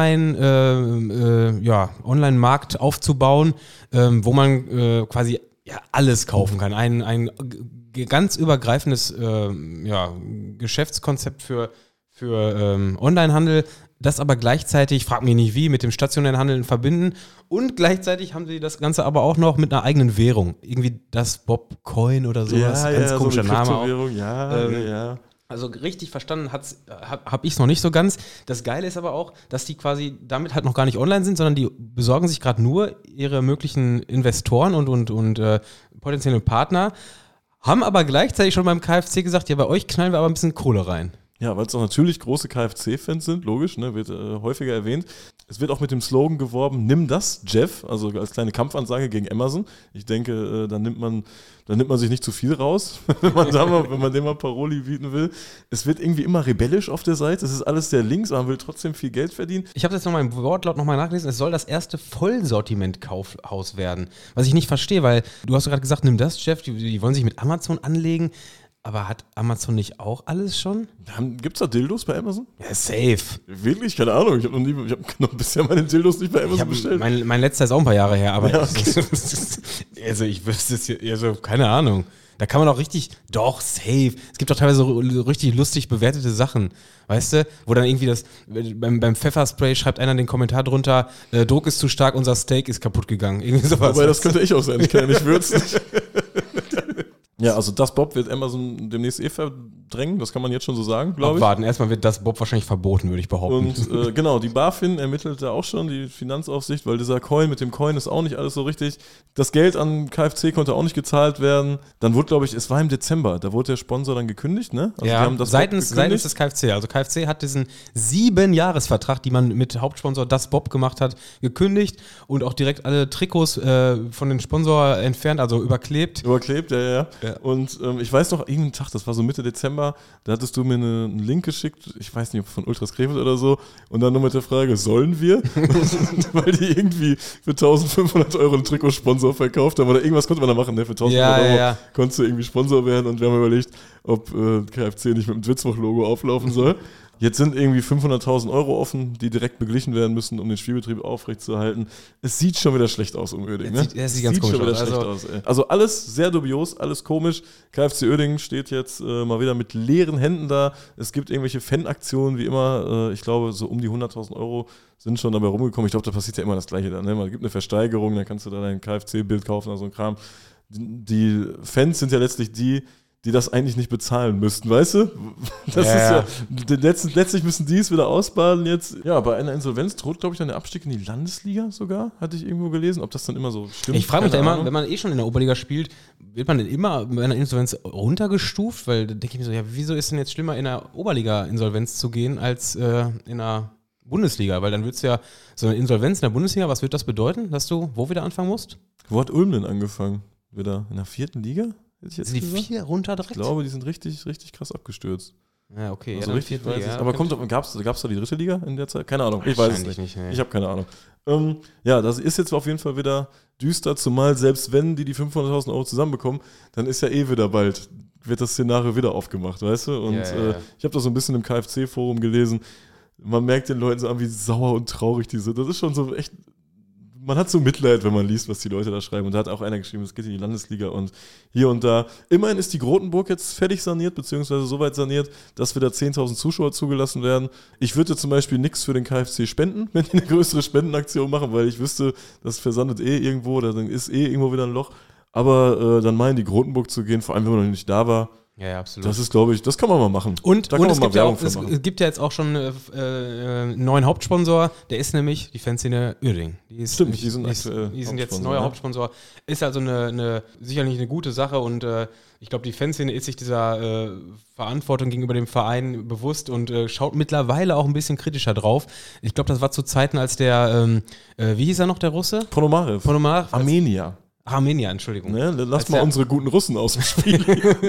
Online-Markt aufzubauen, wo man quasi alles kaufen kann. Ein ganz übergreifendes Geschäftskonzept für Onlinehandel, das aber gleichzeitig, frag mich nicht wie, mit dem stationären Handeln verbinden, und gleichzeitig haben sie das Ganze aber auch noch mit einer eigenen Währung. Irgendwie das Bob-Coin oder sowas. Ganz komischer Name auch. Ja. Also richtig verstanden hab ich es noch nicht so ganz. Das Geile ist aber auch, dass die quasi damit halt noch gar nicht online sind, sondern die besorgen sich gerade nur ihre möglichen Investoren und potenzielle Partner, haben aber gleichzeitig schon beim KFC gesagt, ja, bei euch knallen wir aber ein bisschen Kohle rein. Ja, weil es auch natürlich große KFC-Fans sind, logisch, ne, wird häufiger erwähnt. Es wird auch mit dem Slogan geworben, nimm das, Jeff, also als kleine Kampfansage gegen Amazon. Ich denke, dann nimmt man sich nicht zu viel raus, wenn man dem mal Paroli bieten will. Es wird irgendwie immer rebellisch auf der Seite, es ist alles sehr links, aber man will trotzdem viel Geld verdienen. Ich habe das nochmal im Wortlaut nochmal nachgelesen, es soll das erste Vollsortiment-Kaufhaus werden. Was ich nicht verstehe, weil du hast gerade gesagt, nimm das, Jeff, die wollen sich mit Amazon anlegen. Aber hat Amazon nicht auch alles schon? Gibt's da Dildos bei Amazon? Ja, safe. Wirklich? Keine Ahnung. Ich habe bisher meine Dildos nicht bei Amazon bestellt. Mein letzter ist auch ein paar Jahre her, aber ja, okay. Also ich wüsste es hier, also keine Ahnung. Da kann man auch doch, safe. Es gibt doch teilweise so richtig lustig bewertete Sachen, weißt du? Wo dann irgendwie beim Pfefferspray schreibt einer den Kommentar drunter, Druck ist zu stark, unser Steak ist kaputt gegangen. Irgendwie sowas. Aber das könnte ich auch sein, ich kann ja nicht würzen. Ja, also das Bob wird Amazon demnächst drängen, das kann man jetzt schon so sagen, glaube ich. Abwarten, erstmal wird das Bob wahrscheinlich verboten, würde ich behaupten. Und genau, die BaFin ermittelt da auch schon, die Finanzaufsicht, weil dieser Coin mit dem Coin ist auch nicht alles so richtig. Das Geld an KFC konnte auch nicht gezahlt werden. Dann wurde, glaube ich, es war im Dezember, da wurde der Sponsor dann gekündigt, ne? Also ja, die haben das seitens des KFC. Also KFC hat diesen 7-Jahres-Vertrag, die man mit Hauptsponsor Das Bob gemacht hat, gekündigt und auch direkt alle Trikots von den Sponsor entfernt, also überklebt. Überklebt, ja. Und ich weiß noch, irgendeinen Tag, das war so Mitte Dezember, da hattest du mir einen Link geschickt, ich weiß nicht, ob von Ultras Krefeld oder so, und dann nur mit der Frage, sollen wir? Weil die irgendwie für 1.500 Euro einen Trikotsponsor verkauft haben oder irgendwas konnte man da machen, ne? Für 1.500 Euro konntest du irgendwie Sponsor werden und wir haben überlegt, ob KFC nicht mit dem Dwitzwoch-Logo auflaufen soll. Jetzt sind irgendwie 500.000 Euro offen, die direkt beglichen werden müssen, um den Spielbetrieb aufrechtzuerhalten. Es sieht schon wieder schlecht aus um Uerdingen. Ne? Es sieht ganz komisch aus. Also alles sehr dubios, alles komisch. KFC Uerdingen steht jetzt mal wieder mit leeren Händen da. Es gibt irgendwelche Fanaktionen, wie immer. Ich glaube, so um die 100.000 Euro sind schon dabei rumgekommen. Ich glaube, da passiert ja immer das Gleiche dann. Ne? Man gibt eine Versteigerung, dann kannst du da dein KFC-Bild kaufen oder so ein Kram. Die Fans sind ja letztlich die das eigentlich nicht bezahlen müssten, weißt du? Das ist ja letztlich müssen die es wieder ausbaden jetzt. Ja, bei einer Insolvenz droht, glaube ich, dann der Abstieg in die Landesliga sogar, hatte ich irgendwo gelesen. Ob das dann immer so stimmt? Ich frage mich da immer, wenn man schon in der Oberliga spielt, wird man denn immer bei einer Insolvenz runtergestuft? Weil da denke ich mir so, ja, wieso ist denn jetzt schlimmer, in der Oberliga Insolvenz zu gehen, als in der Bundesliga? Weil dann würdest du ja, so eine Insolvenz in der Bundesliga, was wird das bedeuten, dass du wo wieder anfangen musst? Wo hat Ulm denn angefangen? Wieder in der 4. Liga? Sind die 4 runter direkt? Ich glaube, die sind richtig, richtig krass abgestürzt. Ja, okay. Also ja, richtig weiß ich. Aber gab es da die 3. Liga in der Zeit? Keine Ahnung, ich weiß es nicht. Ich habe keine Ahnung. Ja, das ist jetzt auf jeden Fall wieder düster, zumal selbst wenn die 500.000 Euro zusammenbekommen, dann ist ja wieder bald, wird das Szenario wieder aufgemacht, weißt du? Und ich habe das so ein bisschen im KFC-Forum gelesen. Man merkt den Leuten so an, wie sauer und traurig die sind. Das ist schon so echt... Man hat so Mitleid, wenn man liest, was die Leute da schreiben. Und da hat auch einer geschrieben, es geht in die Landesliga und hier und da. Immerhin ist die Grotenburg jetzt fertig saniert, beziehungsweise so weit saniert, dass wieder 10.000 Zuschauer zugelassen werden. Ich würde zum Beispiel nichts für den KFC spenden, wenn die eine größere Spendenaktion machen, weil ich wüsste, das versandet irgendwo, oder dann ist irgendwo wieder ein Loch. Aber dann mal in die Grotenburg zu gehen, vor allem, wenn man noch nicht da war, ja, absolut. Das ist, glaube ich, das kann man mal machen. Und es gibt ja jetzt auch schon einen neuen Hauptsponsor, der ist nämlich die Fanszene Uerdingen. Die sind jetzt neuer Hauptsponsor. Ist also sicherlich eine gute Sache und ich glaube, die Fanszene ist sich dieser Verantwortung gegenüber dem Verein bewusst und schaut mittlerweile auch ein bisschen kritischer drauf. Ich glaube, das war zu Zeiten, als der, wie hieß er noch, der Russe? Ponomarev. Armenier, Entschuldigung. Ne, lass mal unsere guten Russen aus dem Spiel.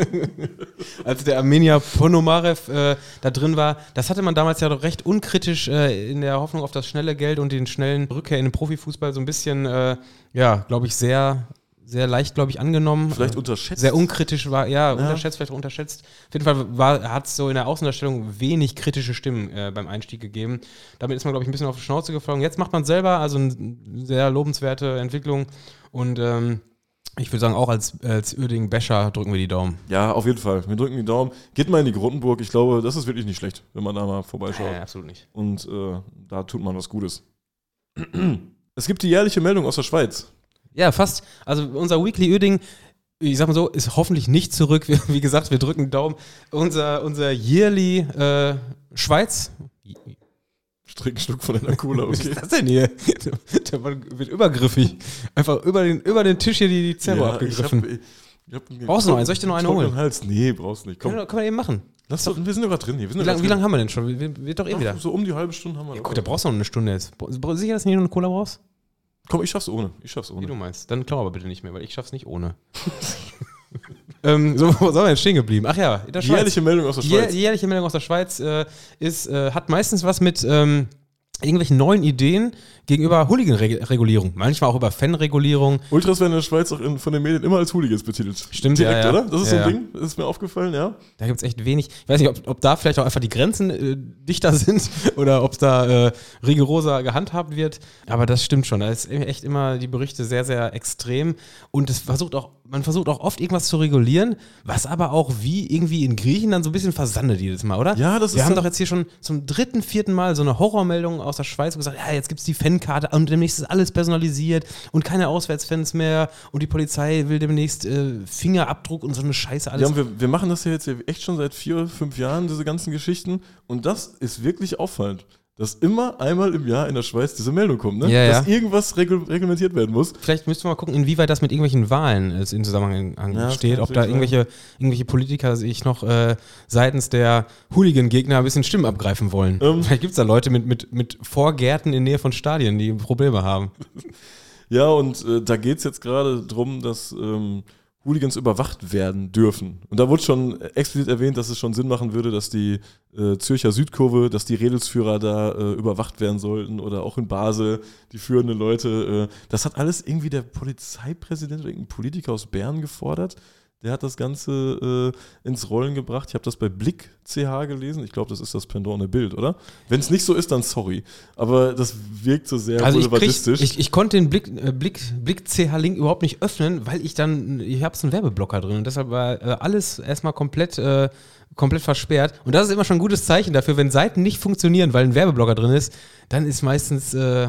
Als der Armenier Ponomarev da drin war, das hatte man damals ja doch recht unkritisch in der Hoffnung auf das schnelle Geld und den schnellen Rückkehr in den Profifußball so ein bisschen, glaube ich, sehr, sehr leicht, glaube ich, angenommen. Vielleicht unterschätzt. Sehr unkritisch war, unterschätzt. Auf jeden Fall hat es so in der Außendarstellung wenig kritische Stimmen beim Einstieg gegeben. Damit ist man, glaube ich, ein bisschen auf die Schnauze geflogen. Jetzt macht man selber, also eine sehr lobenswerte Entwicklung. Und ich würde sagen, auch als Uerdingen-Basher drücken wir die Daumen. Ja, auf jeden Fall. Wir drücken die Daumen. Geht mal in die Grotenburg. Ich glaube, das ist wirklich nicht schlecht, wenn man da mal vorbeischaut. Ja, absolut nicht. Und da tut man was Gutes. Es gibt die jährliche Meldung aus der Schweiz. Ja, fast. Also unser Weekly Uerdingen, ich sag mal so, ist hoffentlich nicht zurück. Wie gesagt, wir drücken Daumen. Unser Yearly Schweiz. Trink ein Stück von deiner Cola, okay. Was ist das denn hier? Der wird übergriffig. Einfach über den Tisch hier die Zerro abgegriffen. Brauchst du noch einen? Soll ich dir noch einen holen? Hals? Nee, brauchst nicht. Komm. Können wir eben machen. Wir sind ja gerade drin hier. Wie lange haben wir denn schon? Wird doch wieder. So um die halbe Stunde haben wir. Ja, guck, da brauchst du noch eine Stunde jetzt. Sicher, dass du nicht noch eine Cola brauchst? Komm, ich schaff's ohne. Wie du meinst. Dann klau aber bitte nicht mehr, weil ich schaff's nicht ohne. Wo sind wir denn stehen geblieben? Ach ja, in der Schweiz. Die jährliche Meldung aus der Schweiz. Die jährliche Meldung aus der Schweiz hat meistens was mit irgendwelchen neuen Ideen gegenüber Hooligan-Regulierung. Manchmal auch über Fan-Regulierung. Ultras werden in der Schweiz auch von den Medien immer als Hooligans betitelt. Stimmt, direkt, ja. Oder? Das ist so ein Ding, das ist mir aufgefallen, ja. Da gibt es echt wenig. Ich weiß nicht, ob da vielleicht auch einfach die Grenzen dichter sind oder ob es da rigoroser gehandhabt wird. Aber das stimmt schon. Da ist echt immer die Berichte sehr, sehr extrem. Und man versucht auch oft irgendwas zu regulieren, was aber auch wie irgendwie in Griechenland so ein bisschen versandet jedes Mal, oder? Ja, das ist Wir haben doch jetzt hier schon zum 3., 4. Mal so eine Horrormeldung aus der Schweiz gesagt, ja, jetzt gibt es die Fan EM-Karte und demnächst ist alles personalisiert und keine Auswärtsfans mehr und die Polizei will demnächst Fingerabdruck und so eine Scheiße alles. Ja, und wir machen das ja jetzt echt schon seit 4, 5 Jahren, diese ganzen Geschichten, und das ist wirklich auffallend, dass immer einmal im Jahr in der Schweiz diese Meldung kommt, ne? Ja, dass irgendwas reglementiert werden muss. Vielleicht müssten wir mal gucken, inwieweit das mit irgendwelchen Wahlen in Zusammenhang steht, ob da irgendwelche Politiker sich noch seitens der Hooligan-Gegner ein bisschen Stimmen abgreifen wollen. Vielleicht gibt es da Leute mit Vorgärten in Nähe von Stadien, die Probleme haben. Ja, und da geht es jetzt gerade drum, dass Hooligans überwacht werden dürfen. Und da wurde schon explizit erwähnt, dass es schon Sinn machen würde, dass die Zürcher Südkurve, dass die Redelsführer da überwacht werden sollten oder auch in Basel die führenden Leute. Das hat alles irgendwie der Polizeipräsident oder irgendein Politiker aus Bern gefordert. Der hat das Ganze ins Rollen gebracht. Ich habe das bei Blick CH gelesen. Ich glaube, das ist das Pendant der Bild, oder? Wenn es nicht so ist, dann sorry. Aber das wirkt so sehr boulevardistisch. Ich konnte den Blick CH-Link überhaupt nicht öffnen, weil ich habe so einen Werbeblocker drin und deshalb war alles erstmal komplett versperrt. Und das ist immer schon ein gutes Zeichen dafür, wenn Seiten nicht funktionieren, weil ein Werbeblocker drin ist, dann ist meistens,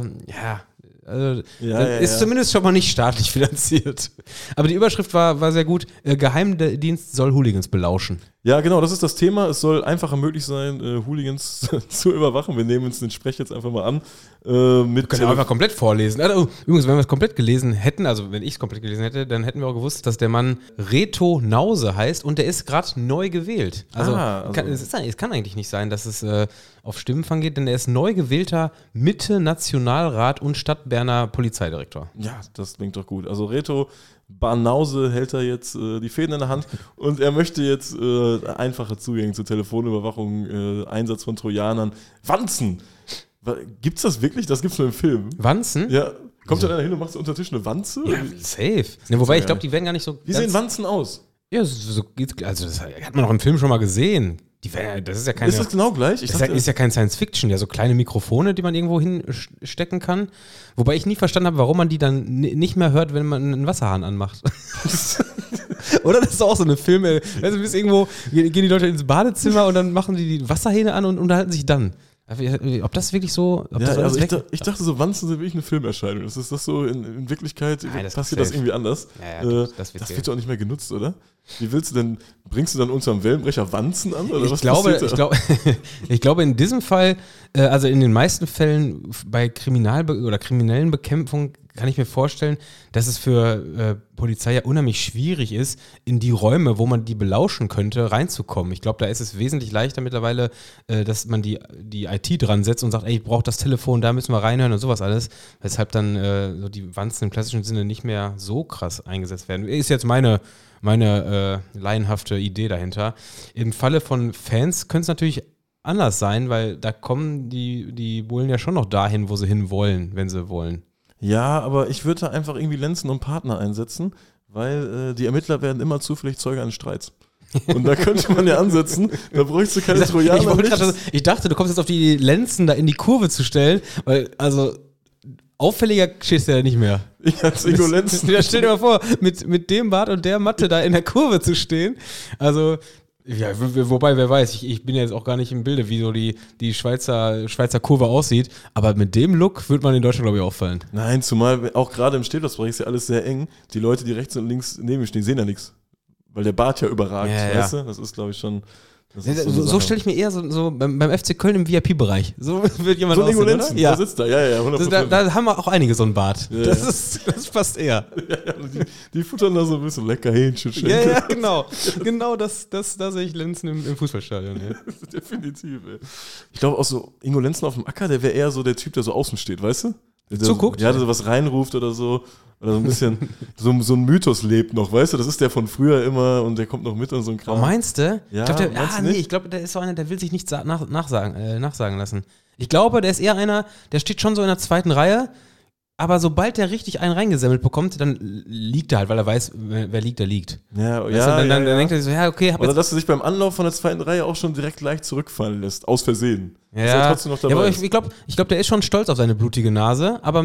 ist zumindest schon mal nicht staatlich finanziert. Aber die Überschrift war sehr gut. Geheimdienst soll Hooligans belauschen. Ja, genau, das ist das Thema. Es soll einfacher möglich sein, Hooligans zu überwachen. Wir nehmen uns den Sprech jetzt einfach mal an. Wir können einfach komplett vorlesen. Also, übrigens, wenn wir es komplett gelesen hätten, also wenn ich es komplett gelesen hätte, dann hätten wir auch gewusst, dass der Mann Reto Nause heißt und der ist gerade neu gewählt. Es kann eigentlich nicht sein, dass es auf Stimmenfang geht, denn er ist neu gewählter Mitte-Nationalrat und Stadtberner Polizeidirektor. Ja, das klingt doch gut. Also Reto Barnause hält da jetzt die Fäden in der Hand und er möchte jetzt einfache Zugänge zur Telefonüberwachung, Einsatz von Trojanern, Wanzen. Gibt's das wirklich? Das gibt's nur im Film. Wanzen? Ja. Kommt da einer hin und macht so unter Tisch eine Wanze? Ja, safe. Ja, wobei, ich glaube, die werden gar nicht so. Wie sehen Wanzen aus? Ja, so geht's. Also, das hat man auch im Film schon mal gesehen. Das ist ja keine. Ist das genau gleich? Ist ja kein Science-Fiction, ja, so kleine Mikrofone, die man irgendwo hinstecken kann. Wobei ich nie verstanden habe, warum man die dann nicht mehr hört, wenn man einen Wasserhahn anmacht. Oder das ist auch so eine Filme. Also, bis irgendwo gehen die Leute ins Badezimmer und dann machen die Wasserhähne an und unterhalten sich dann. Ob das wirklich so. Ich dachte so, Wanzen sind wirklich eine Filmerscheinung. Das ist das so in Wirklichkeit, passiert das irgendwie anders. Ja, das wird doch auch nicht mehr genutzt, oder? Wie willst du denn, bringst du dann unterm Wellenbrecher Wanzen an? Oder ich glaube, in diesem Fall, also in den meisten Fällen bei kriminellen Bekämpfung, kann ich mir vorstellen, dass es für Polizei ja unheimlich schwierig ist, in die Räume, wo man die belauschen könnte, reinzukommen. Ich glaube, da ist es wesentlich leichter mittlerweile, dass man die IT dran setzt und sagt, ey, ich brauche das Telefon, da müssen wir reinhören und sowas alles. Weshalb dann so die Wanzen im klassischen Sinne nicht mehr so krass eingesetzt werden. Ist jetzt meine laienhafte Idee dahinter. Im Falle von Fans könnte es natürlich anders sein, weil da kommen die Bullen ja schon noch dahin, wo sie hin wollen, wenn sie wollen. Ja, aber ich würde da einfach irgendwie Lenzen und Partner einsetzen, weil die Ermittler werden immer zufällig Zeuge eines Streits. Und da könnte man ja ansetzen, da bräuchst du keine Trojaner. Ich dachte, du kommst jetzt auf die Lenzen da in die Kurve zu stellen, weil, also, auffälliger stehst du ja nicht mehr. Ich als Ingo Lenzen. Ja, stell dir mal vor, mit dem Bart und der Matte da in der Kurve zu stehen. Also, ja, wobei, wer weiß, ich bin ja jetzt auch gar nicht im Bilde, wie so die Schweizer Kurve aussieht, aber mit dem Look wird man in Deutschland, glaube ich, auffallen. Nein, zumal auch gerade im Stellplatzbereich ist ja alles sehr eng. Die Leute, die rechts und links neben mir stehen, sehen ja nichts. Weil der Bart ja überragt, weißt du? Das ist, glaube ich, schon... So stelle ich mir eher so beim FC Köln im VIP-Bereich. So wird jemand so aussehen, oder? Ja. Da sitzt da, ja, 100%. Da haben wir auch einige so einen Bart. Ja, das passt eher. Ja, die futtern da so ein bisschen lecker Hähnchenschenkel. Ja, genau. Genau da sehe ich Lenzen im Fußballstadion. Ja. Definitiv, ey. Ich glaube auch so, Ingo Lenzen auf dem Acker, der wäre eher so der Typ, der so außen steht, weißt du? Der zuguckt? Ja, der so was reinruft oder so. Oder so ein bisschen, so ein Mythos lebt noch, weißt du? Das ist der von früher immer und der kommt noch mit und so ein Kram. Oh, meinst du? Ja, ich glaube, der ist so einer, der will sich nichts nachsagen lassen. Ich glaube, der ist eher einer, der steht schon so in der zweiten Reihe, aber sobald der richtig einen reingesammelt bekommt, dann liegt er halt, weil er weiß, wer liegt, der liegt. Ja, dann denkt er sich so, ja, okay. Oder dass er sich beim Anlauf von der zweiten Reihe auch schon direkt leicht zurückfallen lässt, aus Versehen. Ja, trotzdem noch dabei aber ich glaube, der ist schon stolz auf seine blutige Nase, aber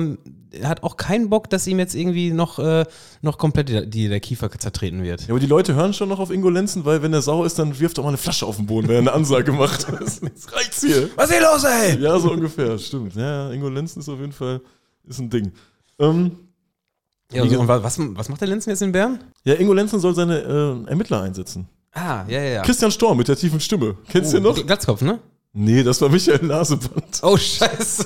er hat auch keinen Bock, dass ihm jetzt irgendwie noch komplett der Kiefer zertreten wird. Ja, aber die Leute hören schon noch auf Ingo Lenzen, weil wenn er sauer ist, dann wirft er mal eine Flasche auf den Boden, wenn er eine Ansage macht. Jetzt reicht's hier. Was ist hier los, ey? Ja, so ungefähr, stimmt. Ja, Ingo Lenzen ist auf jeden Fall ein Ding. Ja, und was macht der Lenzen jetzt in Bern? Ja, Ingo Lenzen soll seine Ermittler einsetzen. Ah, ja. Christian Storm mit der tiefen Stimme. Kennst du den noch? Glatzkopf, ne? Nee, das war Michael Naseband. Oh, scheiße.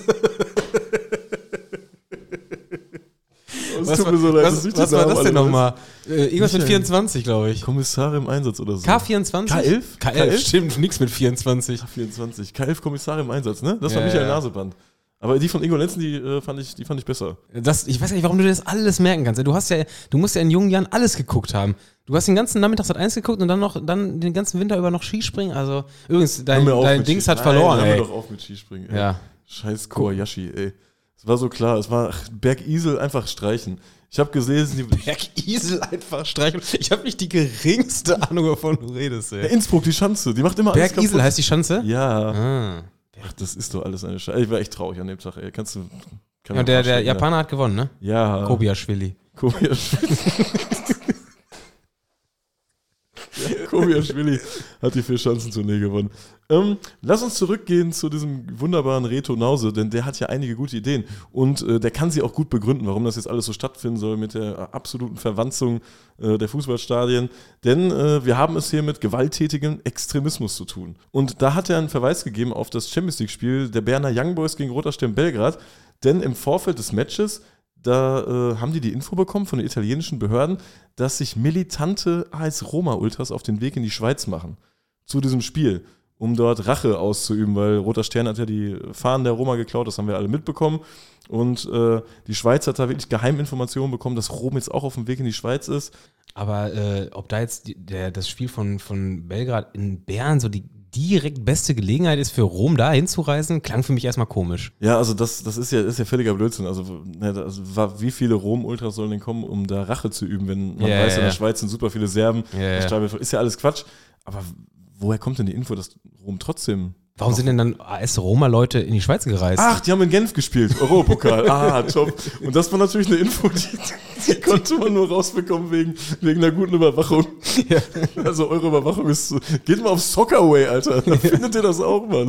Es tut mir so leid, was war das denn nochmal? Irgendwas mit 24, glaube ich. Kommissare im Einsatz oder so. K24? K11? K11, stimmt, nix mit 24. K24. K11 Kommissare im Einsatz, ne? Das war Michael Naseband. Aber die von Ingo Lenzen, die fand ich besser. Ich weiß nicht, warum du das alles merken kannst. Du musst ja in jungen Jahren alles geguckt haben. Du hast den ganzen Nachmittag Sat 1 geguckt und dann den ganzen Winter über noch Skispringen. Also, übrigens, dein Dings hat verloren, ey. Hör mir doch auf mit Skispringen, ey. Ja. Scheiß Kobayashi, ey. Es war so klar, es war Bergisel einfach streichen. Ich habe gelesen, Bergisel einfach streichen. Ich habe nicht die geringste Ahnung, wovon du redest, ey. Ja, Innsbruck, die Schanze, die macht immer alles Bergisel heißt die Schanze? Ja. Ah. Ach, das ist doch alles eine Scheiße. Ich war echt traurig an dem Tag, ey. Ja, der Japaner hat gewonnen, ne? Ja. Kobayashi. Kobayashi hat die 4-Schanzentournee gewonnen. Lass uns zurückgehen zu diesem wunderbaren Reto Nause, denn der hat ja einige gute Ideen und der kann sie auch gut begründen, warum das jetzt alles so stattfinden soll mit der absoluten Verwanzung der Fußballstadien, denn wir haben es hier mit gewalttätigem Extremismus zu tun. Und da hat er einen Verweis gegeben auf das Champions-League-Spiel der Berner Young Boys gegen Roter Stern Belgrad, denn im Vorfeld des Matches da haben die Info bekommen von den italienischen Behörden, dass sich militante AS Roma-Ultras auf den Weg in die Schweiz machen zu diesem Spiel, um dort Rache auszuüben, weil Roter Stern hat ja die Fahnen der Roma geklaut, das haben wir alle mitbekommen. Und die Schweiz hat da wirklich Geheiminformationen bekommen, dass Rom jetzt auch auf dem Weg in die Schweiz ist. Aber ob da jetzt das Spiel von Belgrad in Bern so die direkt beste Gelegenheit ist, für Rom da hinzureisen, klang für mich erstmal komisch. Ja, also das ist ja völliger Blödsinn. Also wie viele Rom-Ultras sollen denn kommen, um da Rache zu üben, wenn man weiß, in der Schweiz sind super viele Serben. Ist ja alles Quatsch. Aber woher kommt denn die Info, dass Rom trotzdem... Warum sind denn dann AS-Roma-Leute in die Schweiz gereist? Ach, die haben in Genf gespielt, Europapokal. Top. Und das war natürlich eine Info, die konnte man nur rausbekommen wegen einer guten Überwachung. Ja. Also eure Überwachung ist so. Geht mal auf Soccerway, Alter. Dann findet ihr das auch, Mann.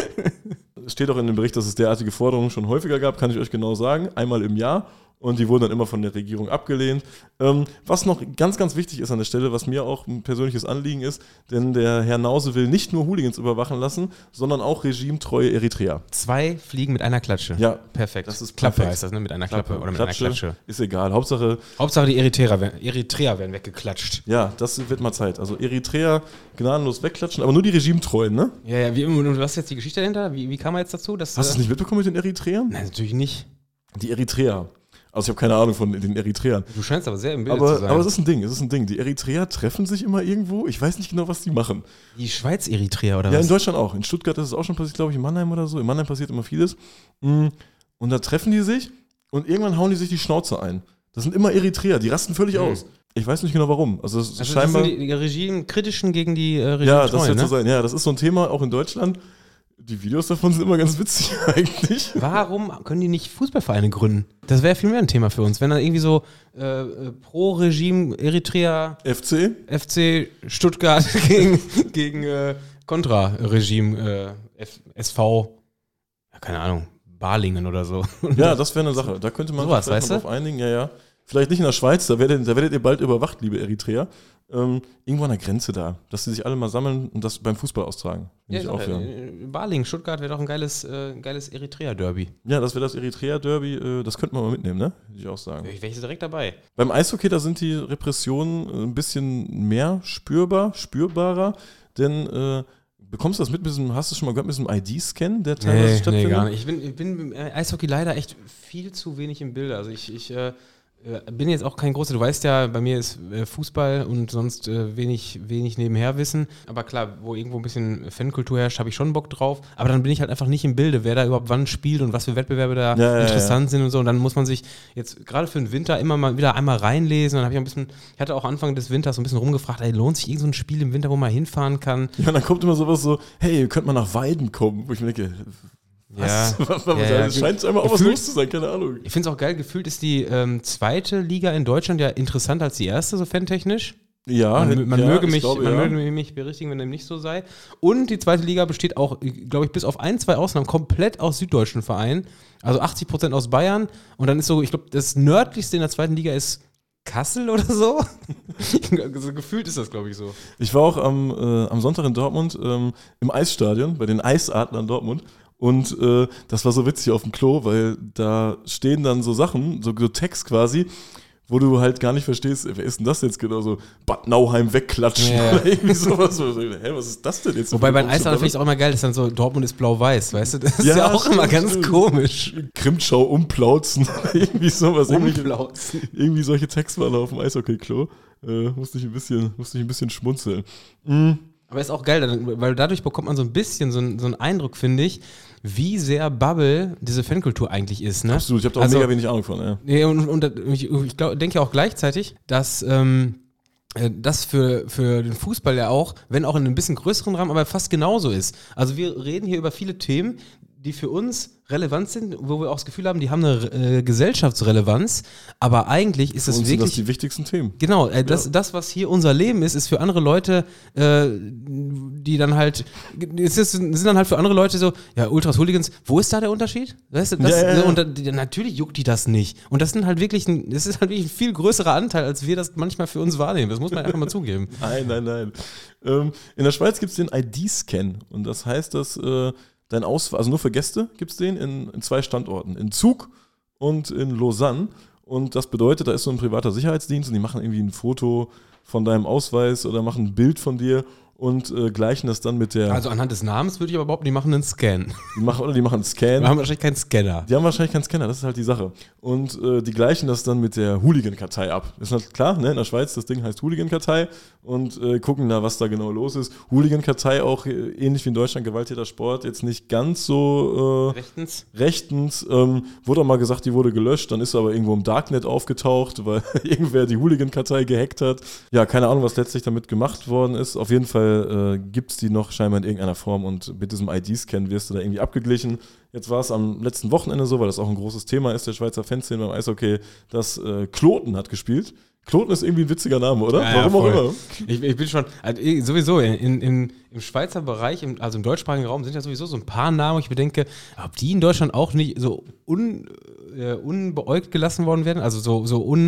Steht auch in dem Bericht, dass es derartige Forderungen schon häufiger gab, kann ich euch genau sagen. Einmal im Jahr. Und die wurden dann immer von der Regierung abgelehnt. Was noch ganz, ganz wichtig ist an der Stelle, was mir auch ein persönliches Anliegen ist, denn der Herr Nause will nicht nur Hooligans überwachen lassen, sondern auch regimetreue Eritreer. 2 Fliegen mit einer Klatsche. Ja. Perfekt. Das ist Klappe perfekt. heißt das, ne? Mit einer Klappe oder mit einer Klatsche. Ist egal. Hauptsache die Eritreer werden weggeklatscht. Ja, das wird mal Zeit. Also Eritreer gnadenlos wegklatschen, aber nur die regimetreuen, ne? Ja, und was ist jetzt die Geschichte dahinter? Wie kam man jetzt dazu? Hast du es nicht mitbekommen mit den Eritreern? Nein, natürlich nicht. Die Eritreer. Also ich habe keine Ahnung von den Eritreern. Du scheinst aber sehr im Bild zu sein. Aber es ist ein Ding, Die Eritreer treffen sich immer irgendwo. Ich weiß nicht genau, was die machen. Die Schweiz-Eritreer oder was? Ja, in Deutschland auch. In Stuttgart ist es auch schon passiert, glaube ich, in Mannheim oder so. In Mannheim passiert immer vieles. Und da treffen die sich und irgendwann hauen die sich die Schnauze ein. Das sind immer Eritreer, die rasten völlig aus. Ich weiß nicht genau warum. Also scheinbar, das sind die Regimekritischen gegen die Regimetreuen, ja, das wird so sein. Ja, das ist so ein Thema auch in Deutschland. Die Videos davon sind immer ganz witzig eigentlich. Warum können die nicht Fußballvereine gründen? Das wäre viel mehr ein Thema für uns. Wenn da irgendwie so Pro-Regime Eritrea FC Stuttgart gegen Kontra-Regime SV, ja, keine Ahnung, Balingen oder so. Ja, das wäre eine Sache. Da könnte man sich drauf einigen. Ja. Vielleicht nicht in der Schweiz, da werdet ihr bald überwacht, liebe Eritreer. Irgendwo an der Grenze da, dass sie sich alle mal sammeln und das beim Fußball austragen. Balingen, Stuttgart wäre doch ein geiles Eritrea-Derby. Ja, das wäre das Eritrea-Derby, das könnte man mal mitnehmen, ne? Würde ich auch sagen. Wäre ich direkt dabei. Beim Eishockey, da sind die Repressionen ein bisschen mehr spürbarer, denn bekommst du das mit hast du schon mal gehört mit diesem ID-Scan, der teilweise stattfindet? Nee, gar nicht. Ich bin im Eishockey leider echt viel zu wenig im Bilde. Also ich bin jetzt auch kein großer, du weißt ja, bei mir ist Fußball und sonst wenig nebenher Wissen. Aber klar, wo irgendwo ein bisschen Fankultur herrscht, habe ich schon Bock drauf. Aber dann bin ich halt einfach nicht im Bilde, wer da überhaupt wann spielt und was für Wettbewerbe da interessant sind und so. Und dann muss man sich jetzt gerade für den Winter immer mal wieder einmal reinlesen. Und dann habe ich hatte auch Anfang des Winters so ein bisschen rumgefragt, lohnt sich irgend so ein Spiel im Winter, wo man hinfahren kann? Ja, und dann kommt immer sowas so, hey, ihr könnt mal nach Weiden kommen. Wo ich mir denke, Ja, da scheint einmal auch was los zu sein, keine Ahnung. Ich finde es auch geil, gefühlt ist die zweite Liga in Deutschland ja interessanter als die erste, so fantechnisch. Ja, man möge mich berichtigen, wenn dem nicht so sei. Und die zweite Liga besteht auch, glaube ich, bis auf 1, 2 Ausnahmen komplett aus süddeutschen Vereinen. Also 80% aus Bayern. Und dann ist so, ich glaube, das nördlichste in der zweiten Liga ist Kassel oder so. So gefühlt ist das, glaube ich, so. Ich war auch am Sonntag in Dortmund im Eisstadion, bei den Eisadlern Dortmund. Und das war so witzig auf dem Klo, weil da stehen dann so Sachen, so Text quasi, wo du halt gar nicht verstehst, wer ist denn das jetzt genau so? Bad Nauheim wegklatschen oder irgendwie sowas. Hä, was ist das denn jetzt? Wobei bei den Eisadlern finde ich es auch immer geil, dass dann so Dortmund ist blau-weiß, weißt du? Das ist ja auch immer ganz komisch. Krimtschau umplauzen, irgendwie sowas. Umplauzen. Irgendwie solche Texte waren auf dem Eishockey-Klo. Musste ich ein bisschen schmunzeln. Aber ist auch geil, weil dadurch bekommt man so ein bisschen so einen Eindruck, finde ich, wie sehr Bubble diese Fankultur eigentlich ist. Ne? Absolut, ich habe da auch mega wenig Ahnung von. Ja. Nee, und ich denke auch gleichzeitig, dass das für den Fußball ja auch, wenn auch in einem bisschen größeren Rahmen, aber fast genauso ist. Also wir reden hier über viele Themen, die für uns relevant sind, wo wir auch das Gefühl haben, die haben eine Gesellschaftsrelevanz, aber eigentlich ist es wirklich... Das sind die wichtigsten Themen. Genau, das, was hier unser Leben ist für andere Leute, die dann halt, sind dann halt für andere Leute so, ja, Ultras, Hooligans, wo ist da der Unterschied? Weißt du, Und natürlich juckt die das nicht. Und das ist halt wirklich ein viel größerer Anteil, als wir das manchmal für uns wahrnehmen. Das muss man einfach mal zugeben. Nein. In der Schweiz gibt es den ID-Scan und das heißt, dass dein Ausweis, also nur für Gäste gibt es den in 2 Standorten, in Zug und in Lausanne. Und das bedeutet, da ist so ein privater Sicherheitsdienst und die machen irgendwie ein Foto von deinem Ausweis oder machen ein Bild von dir und gleichen das dann mit der... Also anhand des Namens würde ich aber behaupten, die machen einen Scan. Die machen einen Scan. Die haben wahrscheinlich keinen Scanner. Die haben wahrscheinlich keinen Scanner, das ist halt die Sache. Und die gleichen das dann mit der Hooligan-Kartei ab. Ist halt klar, ne? In der Schweiz, das Ding heißt Hooligan-Kartei und gucken da, was da genau los ist. Hooligan-Kartei auch ähnlich wie in Deutschland, Gewalttäter-Sport, jetzt nicht ganz so rechtens. Wurde auch mal gesagt, die wurde gelöscht, dann ist sie aber irgendwo im Darknet aufgetaucht, weil irgendwer die Hooligan-Kartei gehackt hat. Ja, keine Ahnung, was letztlich damit gemacht worden ist. Auf jeden Fall gibt es die noch scheinbar in irgendeiner Form und mit diesem ID-Scan wirst du da irgendwie abgeglichen. Jetzt war es am letzten Wochenende so, weil das auch ein großes Thema ist, der Schweizer Fanszene beim Eishockey, dass Kloten hat gespielt. Kloten ist irgendwie ein witziger Name, oder? Ja, warum auch immer. Ich bin schon, also sowieso im Schweizer Bereich, also im deutschsprachigen Raum, sind ja sowieso so ein paar Namen, wo ich bedenke, ob die in Deutschland auch nicht so unbeäugt gelassen worden werden, also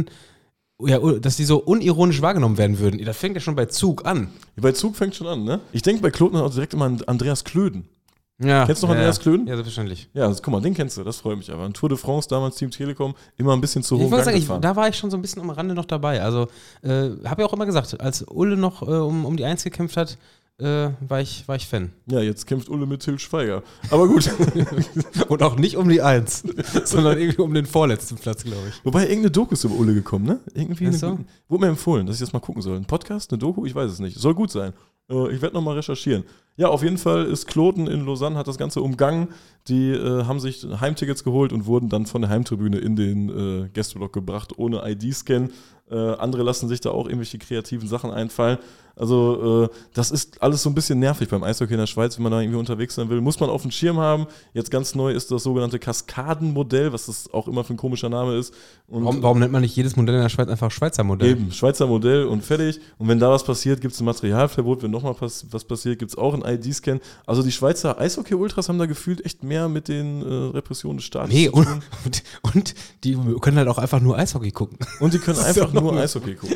dass die so unironisch wahrgenommen werden würden. Das fängt ja schon bei Zug an. Bei Zug fängt schon an, ne? Ich denke bei Kloten auch direkt immer an Andreas Klöden. Ja, kennst du noch Andreas Klöden? Ja, selbstverständlich. Ja, also, guck mal, den kennst du, das freut mich aber. An Tour de France, damals Team Telekom, immer ein bisschen zu hoch gefahren. Da war ich schon so ein bisschen am Rande noch dabei. Also, habe ja auch immer gesagt, als Ulle noch um die 1 gekämpft hat, war ich Fan. Ja, jetzt kämpft Ulle mit Til Schweiger. Aber gut. Und auch nicht um die 1, sondern irgendwie um den vorletzten Platz, glaube ich. Wobei irgendeine Doku ist über Ulle gekommen, ne? Irgendwie so? Wurde mir empfohlen, dass ich das mal gucken soll. Ein Podcast, eine Doku? Ich weiß es nicht. Soll gut sein. Ich werde nochmal recherchieren. Ja, auf jeden Fall ist Kloten in Lausanne, hat das Ganze umgangen. Die haben sich Heimtickets geholt und wurden dann von der Heimtribüne in den Gästeblock gebracht, ohne ID-Scan. Andere lassen sich da auch irgendwelche kreativen Sachen einfallen. Also das ist alles so ein bisschen nervig beim Eishockey in der Schweiz, wenn man da irgendwie unterwegs sein will. Muss man auf dem Schirm haben. Jetzt ganz neu ist das sogenannte Kaskadenmodell, was das auch immer für ein komischer Name ist. Und warum nennt man nicht jedes Modell in der Schweiz einfach Schweizer Modell? Eben, Schweizer Modell und fertig. Und wenn da was passiert, gibt es ein Materialverbot. Wenn nochmal was passiert, gibt es auch einen ID-Scan. Also die Schweizer Eishockey-Ultras haben da gefühlt echt mehr mit den Repressionen des Staates zu tun. Und die können halt auch einfach nur Eishockey gucken. Und die können einfach nur Eishockey gucken.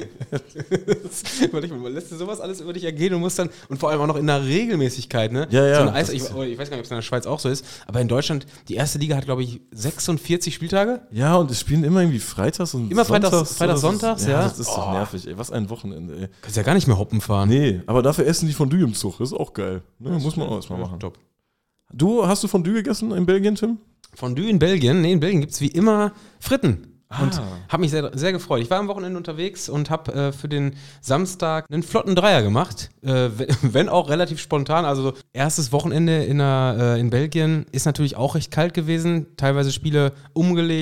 Man lässt dir sowas alles über dich ergehen und muss dann, und vor allem auch noch in der Regelmäßigkeit, ne? Ja. So eine ich weiß gar nicht, ob es in der Schweiz auch so ist, aber in Deutschland, die erste Liga hat, glaube ich, 46 Spieltage. Ja, und es spielen immer irgendwie freitags und immer Sonntags. Sonntags, ja. Das ist doch nervig, ey. Was ein Wochenende, ey. Kannst ja gar nicht mehr hoppen fahren. Nee, aber dafür essen die Fondue im Zug. Das ist auch geil. Ne? Muss man auch erstmal machen. Top. Hast du Fondue gegessen in Belgien, Tim? Fondue in Belgien? Nee, in Belgien gibt es wie immer Fritten. Und habe mich sehr, sehr gefreut. Ich war am Wochenende unterwegs und habe für den Samstag einen flotten Dreier gemacht, wenn auch relativ spontan. Also erstes Wochenende in Belgien ist natürlich auch recht kalt gewesen. Teilweise Spiele umgelegt,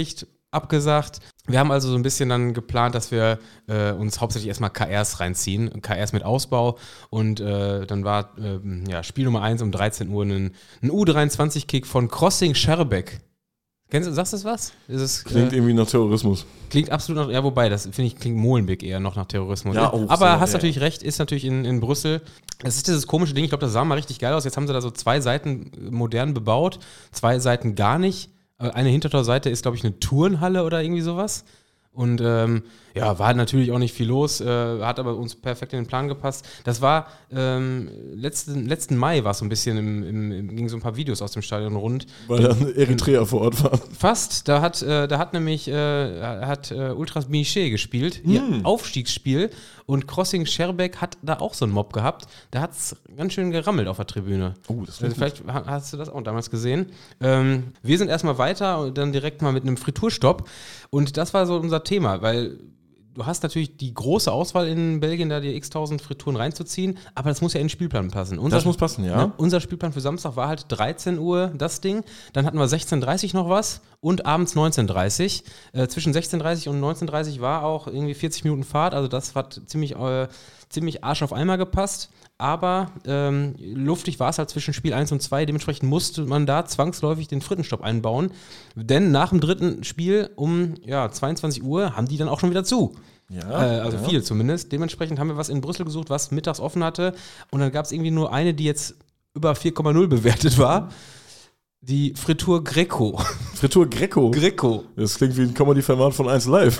abgesagt. Wir haben also so ein bisschen dann geplant, dass wir uns hauptsächlich erstmal KRs reinziehen, KRs mit Ausbau und dann war Spiel Nummer 1 um 13 Uhr ein U23-Kick von Crossing Scherbeck. Sagst du das was? Klingt irgendwie nach Terrorismus. Klingt absolut nach, ja, wobei, das finde ich, klingt Molenbeek eher noch nach Terrorismus. Ja, auch aber so, hast natürlich recht, ist natürlich in Brüssel. Es ist dieses komische Ding, ich glaube, das sah mal richtig geil aus. Jetzt haben sie da so 2 Seiten modern bebaut, 2 Seiten gar nicht. Eine Hintertorseite ist, glaube ich, eine Turnhalle oder irgendwie sowas. Und war natürlich auch nicht viel los, hat aber uns perfekt in den Plan gepasst. Das war letzten Mai war es so ein bisschen, ging so ein paar Videos aus dem Stadion rund. Weil dann Eritrea vor Ort war. Fast, da hat nämlich Ultras Miché gespielt, ihr Aufstiegsspiel, und Crossing Scherbeck hat da auch so einen Mob gehabt. Da hat es ganz schön gerammelt auf der Tribüne. Oh, das vielleicht hast du das auch damals gesehen. Wir sind erstmal weiter und dann direkt mal mit einem Friturstopp. Und das war so unser Thema, weil du hast natürlich die große Auswahl in Belgien, da die x-tausend Frituren reinzuziehen, aber das muss ja in den Spielplan passen. Das muss passen, ja. Ne, unser Spielplan für Samstag war halt 13 Uhr das Ding, dann hatten wir 16:30 noch was und abends 19:30. Zwischen 16:30 und 19:30 war auch irgendwie 40 Minuten Fahrt, also das hat ziemlich Arsch auf Eimer gepasst. Aber luftig war es halt zwischen Spiel 1 und 2, dementsprechend musste man da zwangsläufig den Frittenstopp einbauen, denn nach dem dritten Spiel um 22 Uhr haben die dann auch schon wieder zu. Ja, viel zumindest. Dementsprechend haben wir was in Brüssel gesucht, was mittags offen hatte, und dann gab es irgendwie nur eine, die jetzt über 4,0 bewertet war. Die Fritur Greco. Fritur Greco? Greco. Das klingt wie ein Comedy-Format von 1 Live.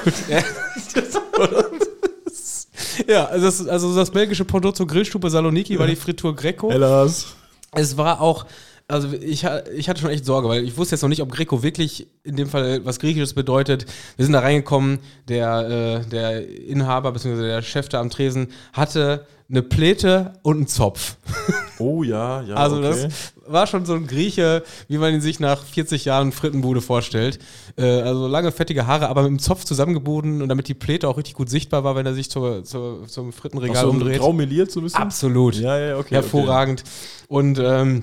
Ja, also das belgische Pendant zur Grillstube Saloniki war die Fritur Greco. Hellas. Es war auch, also ich hatte schon echt Sorge, weil ich wusste jetzt noch nicht, ob Greco wirklich in dem Fall was Griechisches bedeutet. Wir sind da reingekommen, der Inhaber bzw. der Chef da am Tresen hatte eine Pläte und einen Zopf. Oh ja, Also okay. das war schon so ein Grieche, wie man ihn sich nach 40 Jahren Frittenbude vorstellt. Also lange, fettige Haare, aber mit dem Zopf zusammengebunden, und damit die Pläte auch richtig gut sichtbar war, wenn er sich zum Frittenregal umdreht. Grau meliert so ein bisschen? Absolut. Ja, okay. Hervorragend. Und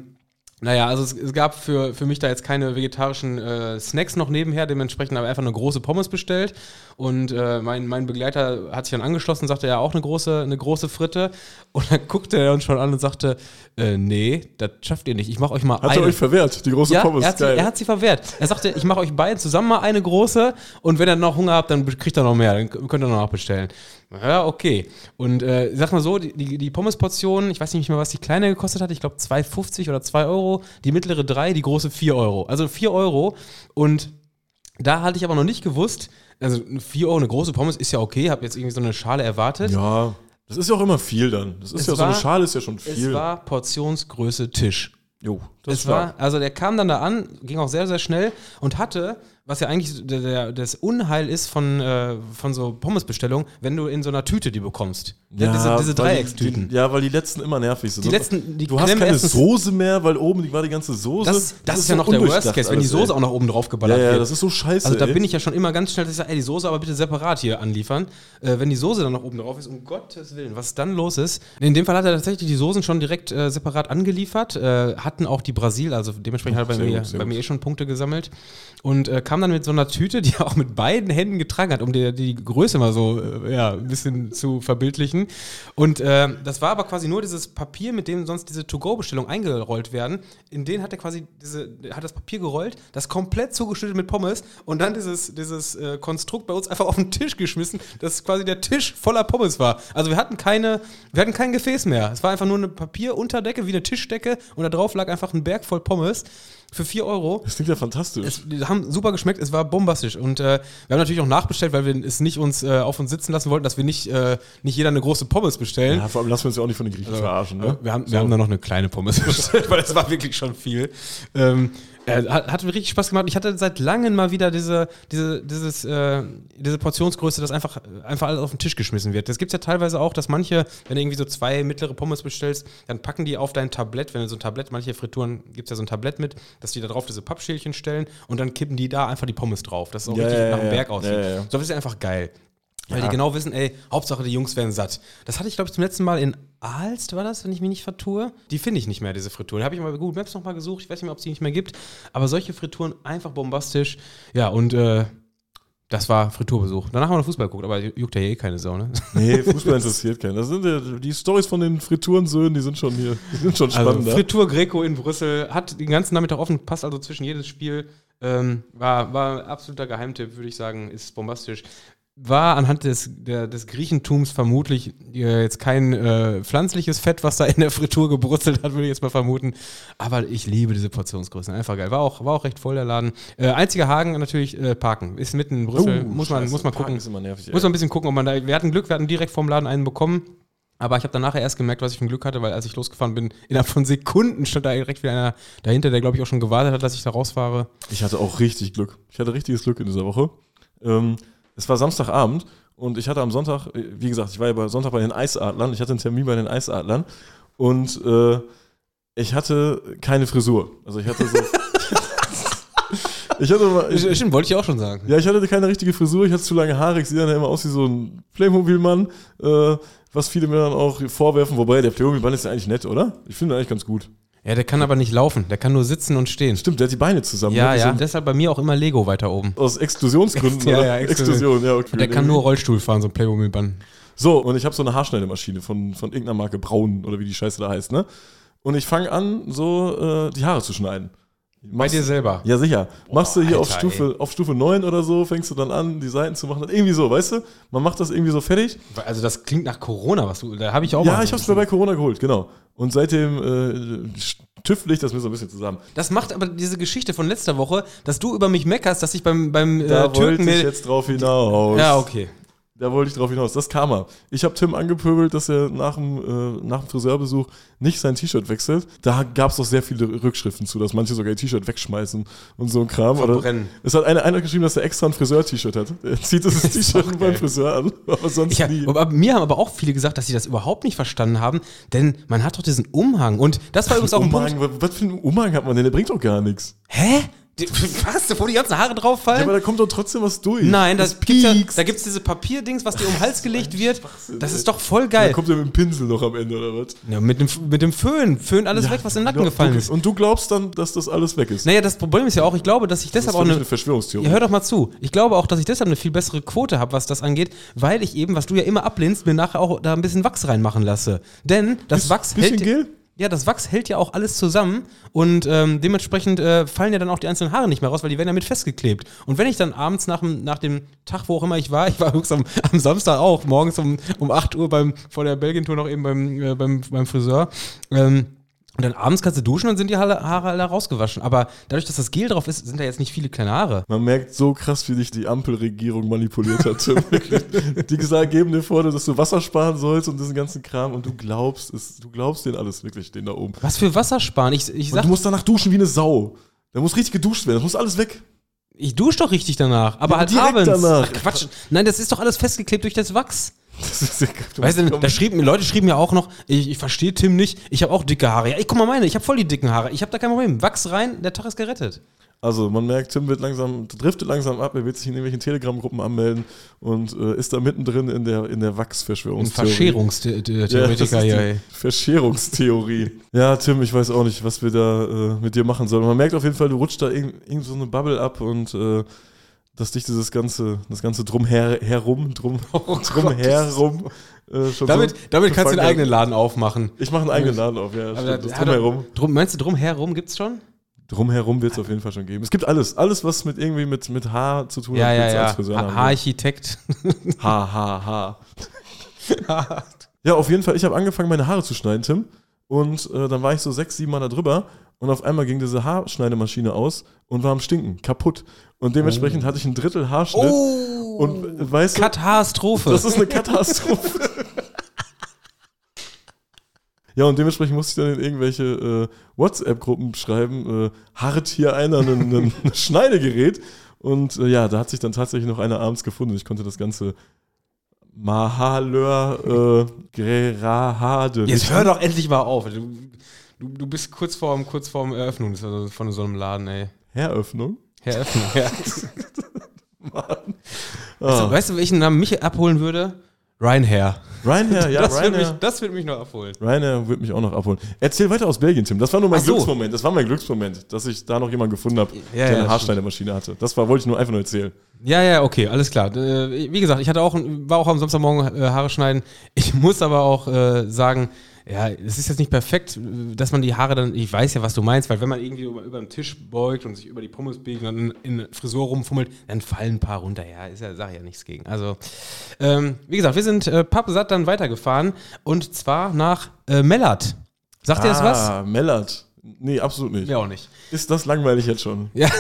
also es gab für mich da jetzt keine vegetarischen Snacks noch nebenher, dementsprechend habe ich einfach eine große Pommes bestellt. Und mein Begleiter hat sich dann angeschlossen, sagte ja auch eine große Fritte. Und dann guckte er uns schon an und sagte, nee, das schafft ihr nicht. Ich mache euch mal eine. Hat er euch verwehrt, die große Pommes? Er hat sie verwehrt. Er sagte, ich mache euch beiden zusammen mal eine große, und wenn ihr noch Hunger habt, dann kriegt ihr noch mehr, dann könnt ihr noch nachbestellen. Ja, okay. Und sag mal so, die Pommesportion, ich weiß nicht mehr, was die kleine gekostet hat, ich glaube 2,50 oder 2 Euro, die mittlere 3, die große 4 Euro. Also 4 Euro, und da hatte ich aber noch nicht gewusst, also 4 Euro eine große Pommes ist ja okay, habe jetzt irgendwie so eine Schale erwartet. Ja, das ist ja auch immer viel dann. Das ist so eine Schale ist ja schon viel. Es war Portionsgröße Tisch. Jo, das war. Also der kam dann da an, ging auch sehr, sehr schnell und hatte, was ja eigentlich das Unheil ist von so Pommesbestellungen, wenn du in so einer Tüte die bekommst. Ja, diese Dreieckstüten. Weil die letzten immer nervig sind. Du hast keine Soße mehr, weil oben war die ganze Soße. Das ist ja noch der Worst Case, wenn die Soße auch noch oben drauf geballert wird. Ja, das ist so scheiße. Also da bin ich ja schon immer ganz schnell, dass ich sage, die Soße aber bitte separat hier anliefern. Wenn die Soße dann noch oben drauf ist, um Gottes Willen, was dann los ist. In dem Fall hat er tatsächlich die Soßen schon direkt separat angeliefert, hatten auch die Brasil, also dementsprechend hat er bei mir schon Punkte gesammelt, und kam dann mit so einer Tüte, die er auch mit beiden Händen getragen hat, um die Größe mal so ein bisschen zu verbildlichen. Und das war aber quasi nur dieses Papier, mit dem sonst diese To-Go-Bestellungen eingerollt werden. In denen hat er quasi hat das Papier gerollt, das komplett zugeschüttet mit Pommes, und dann dieses Konstrukt bei uns einfach auf den Tisch geschmissen, dass quasi der Tisch voller Pommes war. Also wir hatten kein Gefäß mehr. Es war einfach nur eine Papierunterdecke, wie eine Tischdecke, und da drauf lag einfach ein Berg voll Pommes. Für 4 Euro. Das klingt ja fantastisch. Die haben super geschmeckt, es war bombastisch. Und wir haben natürlich auch nachbestellt, weil wir es nicht auf uns sitzen lassen wollten, dass wir nicht jeder eine große Pommes bestellen. Ja, vor allem lassen wir uns ja auch nicht von den Griechen verarschen. Ne? Wir haben dann noch eine kleine Pommes bestellt, weil es war wirklich schon viel. Hat mir richtig Spaß gemacht. Ich hatte seit langem mal wieder diese Portionsgröße, dass einfach alles auf den Tisch geschmissen wird. Das gibt es ja teilweise auch, dass manche, wenn du irgendwie so 2 mittlere Pommes bestellst, dann packen die auf dein Tablett, wenn du so ein Tablett, manche Frituren gibt es ja so ein Tablett mit, dass die da drauf diese Pappschälchen stellen, und dann kippen die da einfach die Pommes drauf. Das ist auch richtig nach dem Berg aussieht. Ja. So, das ist ja einfach geil. Weil die genau wissen, Hauptsache die Jungs werden satt. Das hatte ich, glaube ich, zum letzten Mal in Aalst, war das, wenn ich mich nicht vertue. Die finde ich nicht mehr, diese Frituren. Da habe ich mal bei Google Maps nochmal gesucht. Ich weiß nicht mehr, ob es die nicht mehr gibt. Aber solche Frituren einfach bombastisch. Ja, und Das war Friturbesuch. Danach haben wir noch Fußball geguckt, aber juckt ja eh keine Sau, ne? Nee, Fußball interessiert keinen. Das sind ja, die Storys von den Friturensöhnen, die sind schon spannender. Also, Fritur Greco in Brüssel hat den ganzen Nachmittag offen, passt also zwischen jedes Spiel. War absoluter Geheimtipp, würde ich sagen, ist bombastisch. War anhand des Griechentums vermutlich jetzt kein pflanzliches Fett, was da in der Fritur gebrutzelt hat, würde ich jetzt mal vermuten. Aber ich liebe diese Portionsgrößen. Einfach geil. War auch recht voll, der Laden. Einziger Haken natürlich Parken. Ist mitten in Brüssel. Muss man gucken. Ist immer nervig, muss man ein bisschen gucken, ob man da. Wir hatten Glück, wir hatten direkt vorm Laden einen bekommen. Aber ich habe dann nachher erst gemerkt, was ich für ein Glück hatte, weil als ich losgefahren bin, innerhalb von Sekunden stand da direkt wieder einer dahinter, der, glaube ich, auch schon gewartet hat, dass ich da rausfahre. Ich hatte auch richtig Glück. Ich hatte richtiges Glück in dieser Woche. Es war Samstagabend und ich hatte am Sonntag, wie gesagt, ich war ja Sonntag bei den Eisadlern, ich hatte einen Termin bei den Eisadlern und ich hatte keine Frisur. Also ich hatte so... Stimmt, wollte ich auch schon sagen. Ja, ich hatte keine richtige Frisur, ich hatte zu lange Haare, ich sehe dann immer aus wie so ein Playmobil-Mann, was viele mir dann auch vorwerfen, wobei der Playmobil-Mann ist ja eigentlich nett, oder? Ich finde ihn eigentlich ganz gut. Ja, der kann aber nicht laufen, der kann nur sitzen und stehen. Stimmt, der hat die Beine zusammen. Ja, ne? ja, deshalb bei mir auch immer Lego weiter oben. Aus Exklusionsgründen, Ja, oder? ja, Exklusion, ja, okay. Und der kann nur Rollstuhl fahren, so ein Playmobil-Mann. So, und ich habe so eine Haarschneidemaschine von irgendeiner Marke Braun oder wie die Scheiße da heißt, ne? Und ich fange an, so die Haare zu schneiden. Bei dir selber? Ja, sicher. Machst du hier Alter, auf Stufe 9 oder so, fängst du dann an, die Seiten zu machen. Irgendwie so, weißt du? Man macht das irgendwie so fertig. Also das klingt nach Corona, da habe ich auch Ja, mal. ich habe es mir bei Corona geholt, genau. Und seitdem tüftle ich das mir so ein bisschen zusammen. Das macht aber diese Geschichte von letzter Woche, dass du über mich meckerst, dass ich beim Da Türken... wollte ich jetzt drauf hinaus. Ja, okay. Da wollte ich drauf hinaus. Das kam er. Ich habe Tim angepöbelt, dass er nach dem Friseurbesuch nicht sein T-Shirt wechselt. Da gab es doch sehr viele Rückschriften zu, dass manche sogar ihr T-Shirt wegschmeißen und so ein Kram. Verbrennen. Oder es hat einer geschrieben, dass er extra ein Friseur-T-Shirt hat. Er zieht das T-Shirt beim Friseur an, aber sonst nie. Mir haben aber auch viele gesagt, dass sie das überhaupt nicht verstanden haben, denn man hat doch diesen Umhang. Und das war übrigens auch ein Punkt... Was für einen Umhang hat man denn? Der bringt doch gar nichts. Hä? Was? Wo die ganzen Haare drauf fallen? Ja, aber da kommt doch trotzdem was durch. Nein, da gibt's diese Papierdings, was dir um den Hals gelegt wird. Das ist doch voll geil. Da kommt er mit dem Pinsel noch am Ende, oder was? Ja, mit dem Föhn. Föhn alles weg, was in den Nacken gefallen ist. Und du glaubst dann, dass das alles weg ist? Naja, das Problem ist ja auch, ich glaube, dass ich deshalb auch eine Verschwörungstheorie. Ja, hör doch mal zu. Ich glaube auch, dass ich deshalb eine viel bessere Quote habe, was das angeht, weil ich eben, was du ja immer ablehnst, mir nachher auch da ein bisschen Wachs reinmachen lasse. Denn das Wachs hält... Gel? Ja, das Wachs hält ja auch alles zusammen und dementsprechend fallen ja dann auch die einzelnen Haare nicht mehr raus, weil die werden ja mit festgeklebt. Und wenn ich dann abends nach dem Tag, wo auch immer ich war übrigens am Samstag auch, morgens um 8 Uhr vor der Belgien-Tour noch eben beim Friseur, und dann abends kannst du duschen und sind die Haare alle rausgewaschen. Aber dadurch, dass das Gel drauf ist, sind da jetzt nicht viele kleine Haare. Man merkt so krass, wie dich die Ampelregierung manipuliert hat, Tim. Die geben dir vor, dass du Wasser sparen sollst und diesen ganzen Kram und du glaubst denen alles wirklich, den da oben. Was für Wasser sparen? Ich sag, du musst danach duschen wie eine Sau. Da muss richtig geduscht werden, das muss alles weg. Ich dusche doch richtig danach, aber ja, halt direkt abends. Danach. Ach, Quatsch. Nein, das ist doch alles festgeklebt durch das Wachs. Das ist weißt du, Leute schrieben ja auch noch, ich verstehe Tim nicht, ich habe auch dicke Haare. Ja, guck mal ich habe voll die dicken Haare. Ich habe da kein Problem. Wachs rein, der Tag ist gerettet. Also man merkt, Tim driftet langsam ab, er wird sich in irgendwelchen Telegram-Gruppen anmelden und ist da mittendrin in der Wachsverschwörungstheorie. Verschärungstheoretiker hier. Verschärungstheorie. Ja, Tim, ich weiß auch nicht, was wir da mit dir machen sollen. Man merkt auf jeden Fall, du rutscht da irgend so eine Bubble ab und dass dich das ganze drumherum schon damit kannst du den eigenen Laden aufmachen. Ich mache einen eigenen Laden auf, ja. Das drumherum. Meinst du, drumherum gibt's schon? Drumherum wird es auf jeden Fall schon geben. Es gibt alles, was mit irgendwie mit Haar zu tun hat. Ja. Haararchitekt. Ha. Ja, auf jeden Fall, ich habe angefangen, meine Haare zu schneiden, Tim. Und dann war ich so 6, 7 Mal da drüber und auf einmal ging diese Haarschneidemaschine aus und war am Stinken, kaputt. Und dementsprechend hatte ich ein Drittel Haarschnitt. Und weißt du, Katastrophe. Das ist eine Katastrophe. Ja, und dementsprechend musste ich dann in irgendwelche WhatsApp-Gruppen schreiben, harrt hier einer ein Schneidegerät. Und ja, da hat sich dann tatsächlich noch einer abends gefunden. Ich konnte das ganze Mahalör Gerahade. Jetzt hör doch endlich mal auf. Du bist kurz vorm Eröffnung von so einem Laden, ey. Eröffnung, ja. Mann. Weißt du, welchen Namen mich abholen würde? Ryanair. Ryanair, ja, Das wird mich noch abholen. Ryanair wird mich auch noch abholen. Erzähl weiter aus Belgien, Tim. Das war nur mein Ach so. Glücksmoment. Das war mein Glücksmoment, dass ich da noch jemanden gefunden habe, Ja, der ja, eine Haarschneidermaschine hatte. Das wollte ich nur einfach nur erzählen. Ja, okay, alles klar. Wie gesagt, war auch am Samstagmorgen Haare schneiden. Ich muss aber auch sagen, ja, es ist jetzt nicht perfekt, dass man die Haare dann, ich weiß ja, was du meinst, weil wenn man irgendwie über den Tisch beugt und sich über die Pommes biegt und dann in Frisur rumfummelt, dann fallen ein paar runter. Ja, sag ich ja nichts gegen. Also, wie gesagt, wir sind pappsatt dann weitergefahren und zwar nach Mellert. Sagt ihr das was? Mellert. Nee, absolut nicht. Ja, auch nicht. Ist das langweilig jetzt schon? Ja.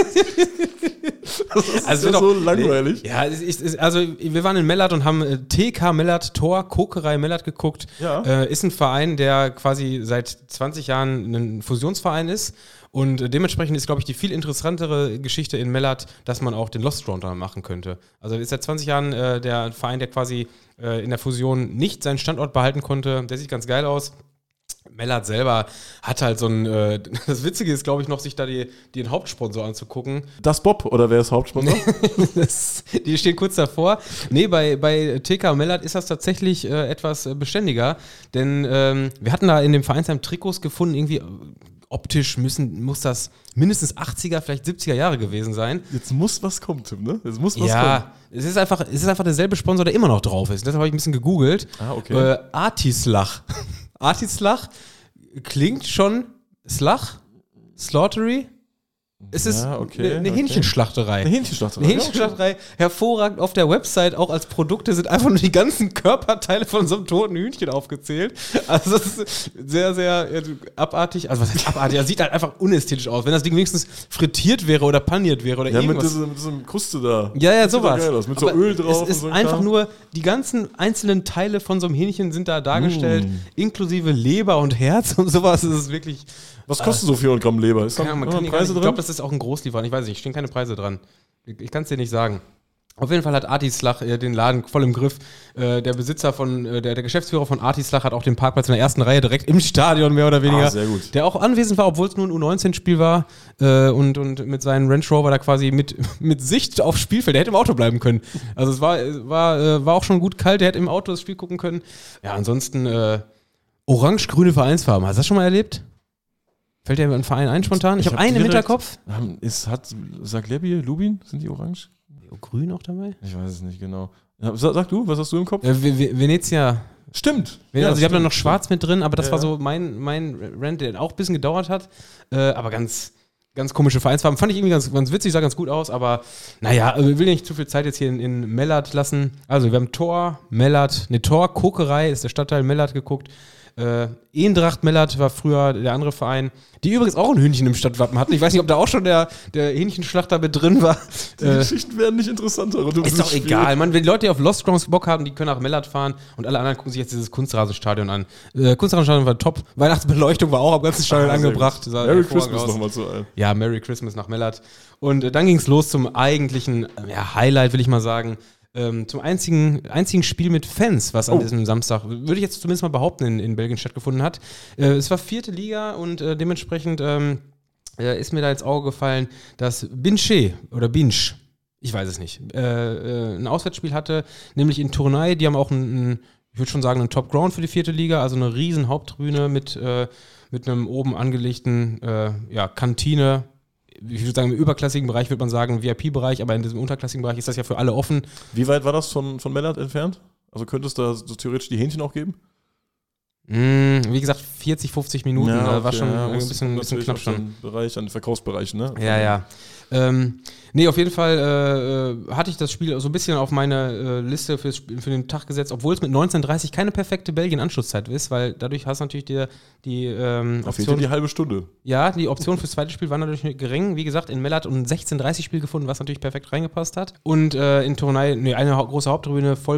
Das ist Also ja so langweilig. Ja, also wir waren in Mellert und haben TK Mellert Tor, Kokerei Mellert geguckt. Ja. Ist ein Verein, der quasi seit 20 Jahren ein Fusionsverein ist. Und dementsprechend ist, glaube ich, die viel interessantere Geschichte in Mellert, dass man auch den Lost Round da machen könnte. Also ist seit 20 Jahren der Verein, der quasi in der Fusion nicht seinen Standort behalten konnte. Der sieht ganz geil aus. Mellert selber hat halt so ein, das Witzige ist, glaube ich, noch, sich da den Hauptsponsor anzugucken. Das Bob, oder wer ist Hauptsponsor? Die stehen kurz davor. Nee, bei TK Mellert ist das tatsächlich etwas beständiger, denn wir hatten da in dem Vereinsheim Trikots gefunden, irgendwie optisch muss das mindestens 80er, vielleicht 70er Jahre gewesen sein. Jetzt muss was kommen, Tim, ne? Jetzt muss was kommen. Ja, es ist einfach derselbe Sponsor, der immer noch drauf ist. Deshalb habe ich ein bisschen gegoogelt. Okay. Artislach. Artislach klingt schon Slaughtery. Es ist eine Hähnchenschlachterei. Eine Hähnchenschlachterei. Eine Hähnchenschlachterei, hervorragend auf der Website, auch als Produkte sind einfach nur die ganzen Körperteile von so einem toten Hühnchen aufgezählt. Also das ist sehr, sehr abartig. Also was heißt abartig? Das sieht halt einfach unästhetisch aus. Wenn das Ding wenigstens frittiert wäre oder paniert wäre oder irgendwas. Mit diesem Kruste da. Ja, sowas. Geil aus. Mit so Öl drauf. Es ist und so einfach nur, die ganzen einzelnen Teile von so einem Hähnchen sind da dargestellt, inklusive Leber und Herz und sowas. Das ist wirklich... Was kostet so 400 Gramm Leber? Ist da Preise drin? Ich glaube, das ist auch ein Großlieferant. Ich weiß nicht, stehen keine Preise dran. Ich kann es dir nicht sagen. Auf jeden Fall hat Artislach den Laden voll im Griff. Der Besitzer der Geschäftsführer von Artislach hat auch den Parkplatz in der ersten Reihe direkt im Stadion mehr oder weniger. Sehr gut. Der auch anwesend war, obwohl es nur ein U19-Spiel war und mit seinem Range Rover da quasi mit Sicht aufs Spielfeld. Der hätte im Auto bleiben können. Also es war auch schon gut kalt. Der hätte im Auto das Spiel gucken können. Ja, ansonsten orange-grüne Vereinsfarben. Hast du das schon mal erlebt? Fällt dir ein Verein ein spontan? Ich habe einen im Hinterkopf. Hat Zagrebie, Lubin, sind die orange? Grün auch dabei? Ich weiß es nicht genau. Sag du, was hast du im Kopf? Venezia. Stimmt. Also ich habe da noch schwarz mit drin, aber das war so mein Rant, der auch ein bisschen gedauert hat. Aber ganz, ganz komische Vereinsfarben. Fand ich irgendwie ganz witzig, sah ganz gut aus, aber naja, ich will nicht zu viel Zeit jetzt hier in Mellert lassen. Also wir haben Tor, Kokerei, ist der Stadtteil Mellert geguckt. Eendracht Mellert war früher der andere Verein, die übrigens auch ein Hühnchen im Stadtwappen hatten. Ich weiß nicht, ob da auch schon der Hähnchenschlachter mit drin war. Die Geschichten werden nicht interessanter. Ist doch egal, Mann. Wenn die Leute, die auf Lost Grounds Bock haben, die können nach Mellert fahren und alle anderen gucken sich jetzt dieses Kunstrasenstadion an. Kunstrasenstadion war top. Weihnachtsbeleuchtung war auch am ganzen Stadion angebracht. Merry Christmas nochmal zu allen. Ja, Merry Christmas nach Mellert. Und dann ging es los zum eigentlichen Highlight, will ich mal sagen. Zum einzigen Spiel mit Fans, was an diesem Samstag, würde ich jetzt zumindest mal behaupten, in Belgien stattgefunden hat. Es war 4. Liga und dementsprechend ist mir da ins Auge gefallen, dass Binche, ich weiß es nicht, ein Auswärtsspiel hatte, nämlich in Tournai. Die haben auch ich würde schon sagen, einen Top Ground für die 4. Liga, also eine riesen Haupttribüne mit einem oben angelegten Kantine. Ich würde sagen, im überklassigen Bereich würde man sagen, VIP-Bereich, aber in diesem unterklassigen Bereich ist das ja für alle offen. Wie weit war das von Mellert entfernt? Also könnte es da so theoretisch die Hähnchen auch geben? Wie gesagt, 40, 50 Minuten, war schon ein bisschen knapp schon. An den Verkaufsbereichen, ne? Ja. Nee, auf jeden Fall hatte ich das Spiel so ein bisschen auf meine Liste für den Tag gesetzt, obwohl es mit 19:30 keine perfekte Belgien-Anschlusszeit ist, weil dadurch hast du natürlich die Option. Die halbe Stunde. Ja, die Option fürs zweite Spiel war natürlich gering. Wie gesagt, in Mellert ein 16:30 Spiel gefunden, was natürlich perfekt reingepasst hat. Und in Tournai eine große Haupttribüne voll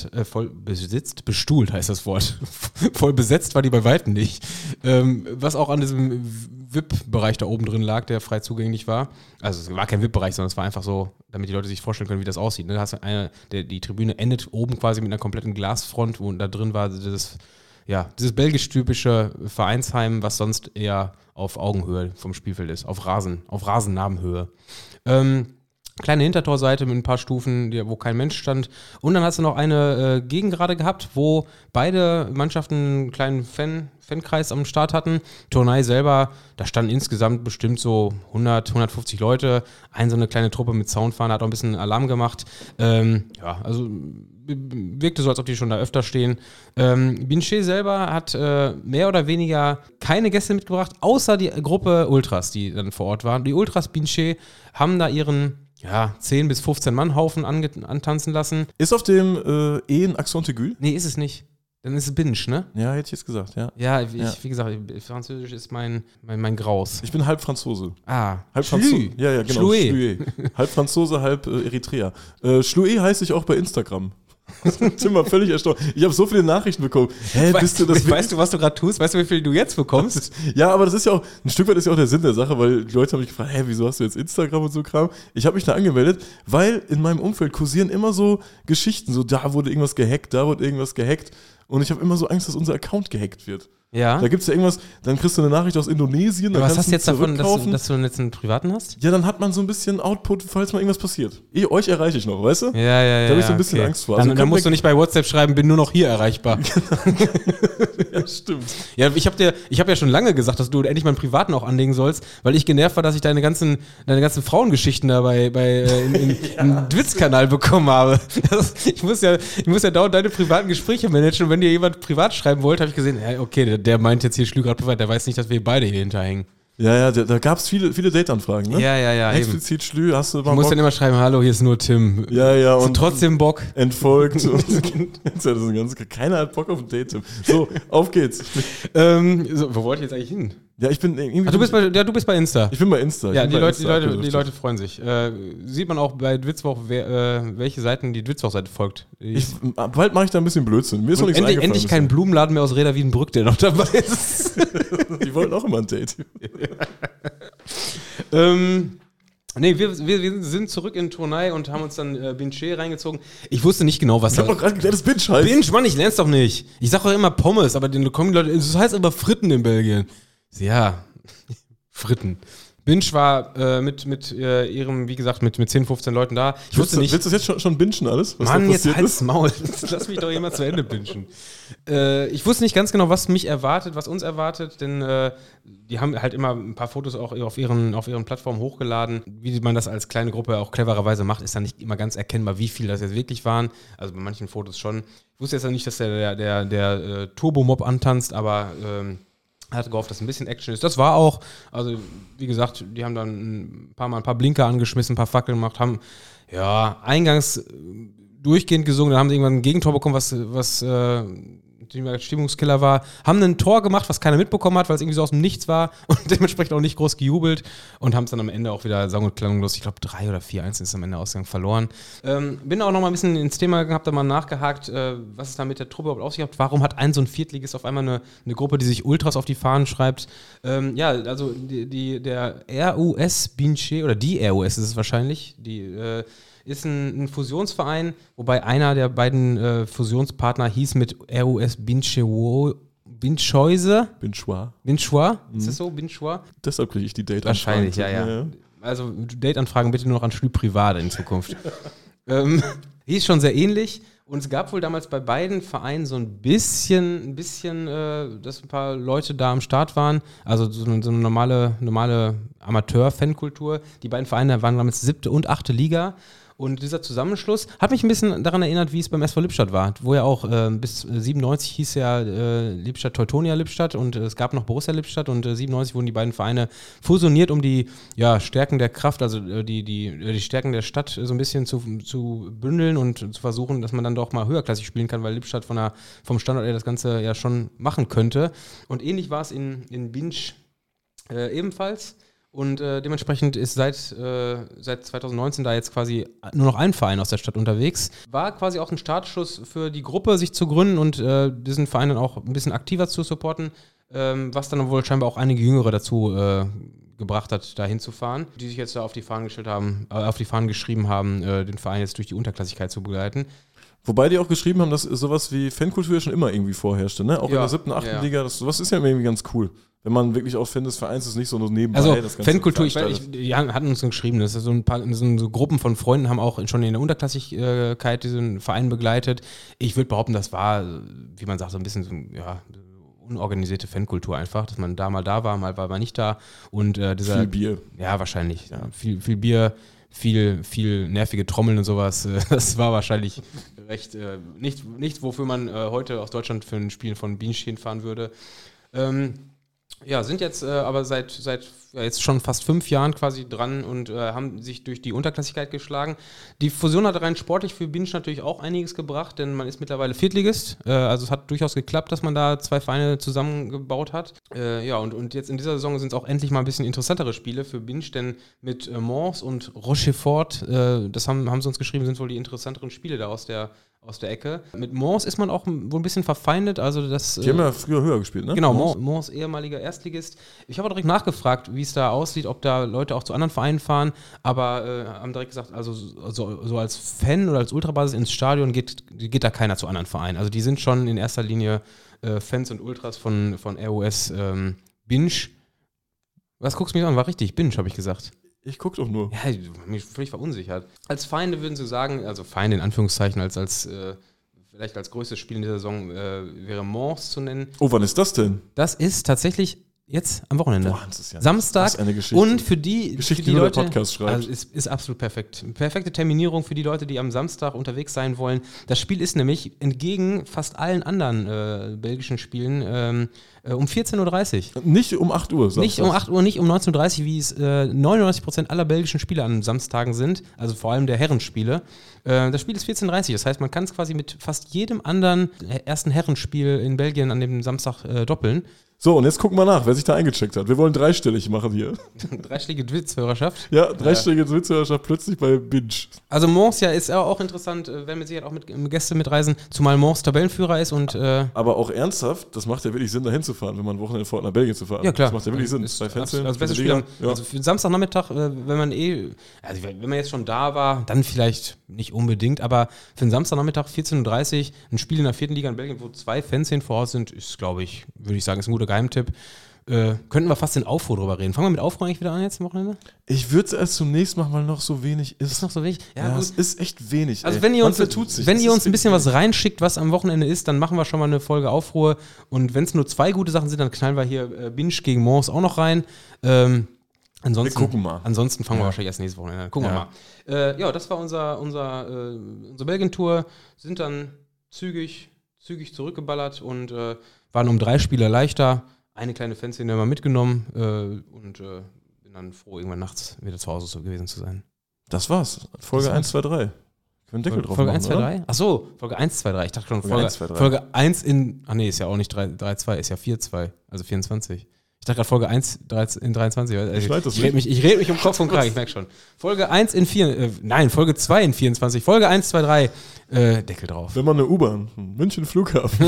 bestuhlt heißt das Wort. Voll besetzt war die bei Weitem nicht. Was auch an diesem VIP-Bereich da oben drin lag, der frei zugänglich war. Also es war kein VIP-Bereich, sondern es war einfach so, damit die Leute sich vorstellen können, wie das aussieht. Ne? Da hast du die Tribüne endet oben quasi mit einer kompletten Glasfront, wo da drin war dieses belgisch-typische Vereinsheim, was sonst eher auf Augenhöhe vom Spielfeld ist, auf Rasennarbenhöhe. kleine Hintertorseite mit ein paar Stufen, wo kein Mensch stand. Und dann hast du noch eine Gegengerade gehabt, wo beide Mannschaften einen kleinen Fankreis am Start hatten. Tournai selber, da standen insgesamt bestimmt so 100, 150 Leute. So eine kleine Truppe mit Soundfahne hat auch ein bisschen Alarm gemacht. Also wirkte so, als ob die schon da öfter stehen. Binche selber hat mehr oder weniger keine Gäste mitgebracht, außer die Gruppe Ultras, die dann vor Ort waren. Die Ultras Binche haben da ihren 10 bis 15 Mann-Haufen antanzen lassen. Ist auf dem ein Accent aigu? Nee, ist es nicht. Dann ist es Binge, ne? Ja, hätte ich jetzt gesagt, ja. Ja, wie gesagt, Französisch ist mein Graus. Ich bin halb Franzose. Halb Franzose. Ja, genau. Schloué. Halb Franzose, halb Eritreer. Schloué heiße ich auch bei Instagram. Tim war völlig erstaunt. Ich habe so viele Nachrichten bekommen. Weißt du, was du gerade tust? Weißt du, wie viel du jetzt bekommst? Ja, aber das ist ja auch, ein Stück weit ist ja auch der Sinn der Sache, weil die Leute haben mich gefragt, wieso hast du jetzt Instagram und so Kram? Ich habe mich da angemeldet, weil in meinem Umfeld kursieren immer so Geschichten, so da wurde irgendwas gehackt, da wurde irgendwas gehackt. Und ich habe immer so Angst, dass unser Account gehackt wird. Ja. Da gibt es ja irgendwas, dann kriegst du eine Nachricht aus Indonesien. Dann was hast du jetzt davon, dass du jetzt einen privaten hast? Ja, dann hat man so ein bisschen Output, falls mal irgendwas passiert. Euch erreiche ich noch, weißt du? Ja. Da habe ich so ein bisschen Angst vor. Also dann musst du nicht bei WhatsApp schreiben, bin nur noch hier erreichbar. Ja, stimmt. Ja, ich hab ja schon lange gesagt, dass du endlich mal einen privaten auch anlegen sollst, weil ich genervt war, dass ich deine ganzen Frauengeschichten da im Twitch-Kanal bekommen habe. Ich muss ja dauernd deine privaten Gespräche managen und wenn dir jemand privat schreiben wollte, habe ich gesehen, okay, der meint jetzt hier Schlü gerade privat, der weiß nicht, dass wir beide hier hinterhängen. Ja, da gab es viele Date-Anfragen, ne? Ja. Explizit Schlü, hast du mal Bock? Du musst dann immer schreiben, hallo, hier ist nur Tim. Ja. Und trotzdem Bock. Entfolgt. Keiner hat Bock auf ein Date, Tim. So, auf geht's. Wo wollte ich jetzt eigentlich hin? Ja, ich bin irgendwie. Du bist bei Insta. Ich bin bei Insta. Ja, die Leute freuen sich. Sieht man auch bei Dwitzwoch, welche Seiten die Dwitzwoch-Seite folgt. Bald mache ich da ein bisschen Blödsinn. Mir ist noch nichts eingefallen. Endlich kein Blumenladen mehr aus Reda Wiedenbrück, der noch dabei ist. Die wollten auch immer ein Date. Wir sind zurück in Tournai und haben uns dann Binche reingezogen. Ich wusste nicht genau, was Ich hab doch gerade gelernt, das Binge heißt. Binge, Mann, ich lern's doch nicht. Ich sag doch immer Pommes, aber dann kommen die Leute, das heißt aber Fritten in Belgien. Ja, Fritten. Binge war mit ihrem, wie gesagt, mit 10, 15 Leuten da. Willst du das jetzt schon bingen alles? Was Mann, jetzt halt's Maul. Lass mich doch jemand zu Ende bingen. Ich wusste nicht ganz genau, was uns erwartet, denn die haben halt immer ein paar Fotos auch auf ihren Plattformen hochgeladen. Wie man das als kleine Gruppe auch clevererweise macht, ist dann nicht immer ganz erkennbar, wie viele das jetzt wirklich waren. Also bei manchen Fotos schon. Ich wusste jetzt ja nicht, dass der Turbo-Mob antanzt, aber hatte gehofft, dass ein bisschen Action ist. Das war auch, also wie gesagt, die haben dann ein paar Blinker angeschmissen, ein paar Fackeln gemacht, haben eingangs durchgehend gesungen, dann haben sie irgendwann ein Gegentor bekommen, was Stimmungskiller war, haben ein Tor gemacht, was keiner mitbekommen hat, weil es irgendwie so aus dem Nichts war und dementsprechend auch nicht groß gejubelt und haben es dann am Ende auch wieder sang- und klanglos, ich glaube 3 oder 4-1 ist am Ende Ausgang verloren. Bin auch noch mal ein bisschen ins Thema gehabt, da mal nachgehakt, was es da mit der Truppe überhaupt auf sich hat. Warum hat so ein Viertligist auf einmal eine Gruppe, die sich Ultras auf die Fahnen schreibt? Also der RUS Binche, oder die RUS ist es wahrscheinlich, ist ein Fusionsverein, wobei einer der beiden Fusionspartner hieß mit RUS Bincheuse. Binchois? Ist das so? Binchois? Deshalb kriege ich die Date-Anfragen. Wahrscheinlich, ja. Also Date-Anfragen bitte nur noch an Schlü privat in Zukunft. Hieß schon sehr ähnlich. Und es gab wohl damals bei beiden Vereinen so ein bisschen, dass ein paar Leute da am Start waren. Also so eine normale Amateur-Fankultur. Die beiden Vereine waren damals 7. und 8. Liga. Und dieser Zusammenschluss hat mich ein bisschen daran erinnert, wie es beim SV Lippstadt war, wo ja auch bis 97 hieß ja Lippstadt Teutonia Lippstadt und es gab noch Borussia Lippstadt und 97 wurden die beiden Vereine fusioniert, um die Stärken der Kraft, also die Stärken der Stadt so ein bisschen zu bündeln und zu versuchen, dass man dann doch mal höherklassig spielen kann, weil Lippstadt vom Standort her das Ganze ja schon machen könnte. Und ähnlich war es in Binge ebenfalls. Und dementsprechend ist seit 2019 da jetzt quasi nur noch ein Verein aus der Stadt unterwegs. War quasi auch ein Startschuss für die Gruppe, sich zu gründen und diesen Verein dann auch ein bisschen aktiver zu supporten, was dann wohl scheinbar auch einige Jüngere dazu gebracht hat, da hinzufahren, die sich jetzt da auf die Fahnen geschrieben haben, den Verein jetzt durch die Unterklassigkeit zu begleiten. Wobei die auch geschrieben haben, dass sowas wie Fankultur schon immer irgendwie vorherrschte, ne? Auch in der 7., 8. Liga, sowas ist ja irgendwie ganz cool. wenn man wirklich auch Fan des Vereins ist, nicht so nur nebenbei. Also das Ganze Fankultur, veranstaltet. hatten uns geschrieben, dass so ein paar so Gruppen von Freunden haben auch schon in der Unterklassigkeit diesen Verein begleitet. Ich würde behaupten, das war, wie man sagt, so ein bisschen so, ja, unorganisierte Fankultur einfach, dass man da war, mal war man nicht da. Und Viel Bier. Ja, wahrscheinlich. Ja. Viel Bier, viel nervige Trommeln und sowas. Das war wahrscheinlich recht nicht, wofür man heute aus Deutschland für ein Spiel von Binsch hinfahren würde. Ja, sind jetzt aber seit jetzt schon fast 5 Jahren quasi dran und haben sich durch die Unterklassigkeit geschlagen. Die Fusion hat rein sportlich für Binsch natürlich auch einiges gebracht, denn man ist mittlerweile Viertligist. Also es hat durchaus geklappt, dass man da 2 Vereine zusammengebaut hat. Ja, und jetzt in dieser Saison sind es auch endlich mal ein bisschen interessantere Spiele für Binsch, denn mit Mons und Rochefort, das haben sie uns geschrieben, sind wohl die interessanteren Spiele da aus der Ecke. Mit Mons ist man auch wohl ein bisschen verfeindet. Also das, Die haben ja früher höher gespielt, ne? Genau, Mons ehemaliger Erstligist. Ich habe auch direkt nachgefragt, wie es da aussieht, ob da Leute auch zu anderen Vereinen fahren, aber haben direkt gesagt, also so als Fan oder als Ultrabasis ins Stadion geht da keiner zu anderen Vereinen. Also die sind schon in erster Linie Fans und Ultras von ROS Binsch. Was guckst du mich an? War richtig, Binsch, habe ich gesagt. Ich guck doch nur. Ja, mich völlig verunsichert. Als Feinde würden Sie sagen, also Feinde in Anführungszeichen, vielleicht als größtes Spiel in der Saison wäre Mons zu nennen. Oh, wann ist das denn? Das ist tatsächlich jetzt am Wochenende. Boah, das ist ja Samstag. eine Geschichte. Und für die Leute, der Podcast schreibt. also ist absolut perfekt. Perfekte Terminierung für die Leute, die am Samstag unterwegs sein wollen. Das Spiel ist nämlich entgegen fast allen anderen belgischen Spielen um 14.30 Uhr. Nicht um 8 Uhr, Nicht um 8 Uhr, nicht um 19.30 Uhr, wie es 99% aller belgischen Spiele an Samstagen sind, also vor allem der Herrenspiele. Das Spiel ist 14.30 Uhr, das heißt, man kann es quasi mit fast jedem anderen ersten Herrenspiel in Belgien an dem Samstag doppeln. So, und jetzt gucken wir nach, wer sich da eingecheckt hat. Wir wollen dreistellig machen hier. Dreistellige Twitch-Hörerschaft. Ja, dreistellige Twitch-Hörerschaft plötzlich bei Binge. Also Mons ja ist auch interessant, werden mit Sicherheit auch mit Gäste mitreisen, zumal Mons Tabellenführer ist und aber auch ernsthaft, das macht ja wirklich Sinn, da hinzufahren, wenn man ein Wochenende vorhat, nach Belgien zu fahren. Ja, klar. Das macht ja wirklich Sinn. Ist Bei Fernsehen, also für beste die Spiel, Liga, ja. also für Samstagnachmittag, wenn man jetzt schon da war, dann vielleicht nicht unbedingt, aber für einen Samstagnachmittag 14.30 Uhr, ein Spiel in der 4. Liga in Belgien, wo 2 Fanszenen vor Ort sind, ist, glaube ich, würde ich sagen, ist ein guter Geheimtipp. Könnten wir fast den Aufruhr drüber reden. Fangen wir mit Aufruhr eigentlich wieder an jetzt am Wochenende? Ich würde es erst zunächst machen, weil noch so wenig ist. Ist noch so wenig? Ja, es ist echt wenig. Also wenn ihr uns ein bisschen was rein. reinschickt, was am Wochenende ist, dann machen wir schon mal eine Folge Aufruhr. Und wenn es nur 2 gute Sachen sind, dann knallen wir hier Binge gegen Mons auch noch rein. Ansonsten, wir gucken mal. Ansonsten fangen wir wahrscheinlich erst nächste Wochenende an. Gucken wir mal. Ja, das war unsere Belgien-Tour. Sind dann zügig zurückgeballert und waren um 3 Spiele leichter. Eine kleine Fanszene haben wir mitgenommen und bin dann froh, irgendwann nachts wieder zu Hause so gewesen zu sein. Das war's. Folge 1, 2, 3. Können einen Deckel drauf Folge machen, 1, 2, 3? Achso, Folge 1, 2, 3. Ich dachte schon, Folge 1 in. Ach nee, ist ja auch nicht 3, 2, ist ja 4, 2, also 24. Ich dachte gerade Folge 1 in 23. Ich red mich um Kopf und Kragen, ich merke schon. Folge 1 in 4, Folge 2 in 24. Folge 1, 2, 3, Deckel drauf. Wenn man eine U-Bahn, München Flughafen.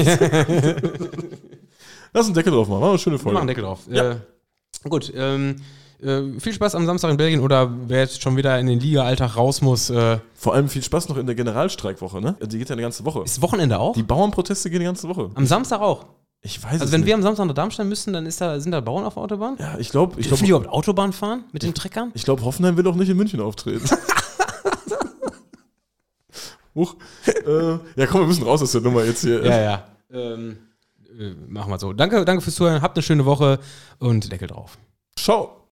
Lass einen Deckel drauf machen, eine schöne Folge. Wir machen einen Deckel drauf. Ja. Gut, viel Spaß am Samstag in Belgien oder wer jetzt schon wieder in den Liga-Alltag raus muss. Vor allem viel Spaß noch in der Generalstreikwoche, ne? Die geht ja eine ganze Woche. Ist Wochenende auch? Die Bauernproteste gehen die ganze Woche. Am Samstag auch? Ich weiß es Also wenn nicht. wir am Samstag nach Darmstadt müssen, dann sind da Bauern auf der Autobahn? Ja, ich glaube, Dürfen die überhaupt Autobahn fahren mit den Treckern? Ich glaube, Hoffenheim will auch nicht in München auftreten. Huch. Ja, komm, wir müssen raus aus der Nummer jetzt hier. Ja. Machen wir so. Danke fürs Zuhören. Habt eine schöne Woche und Deckel drauf. Ciao.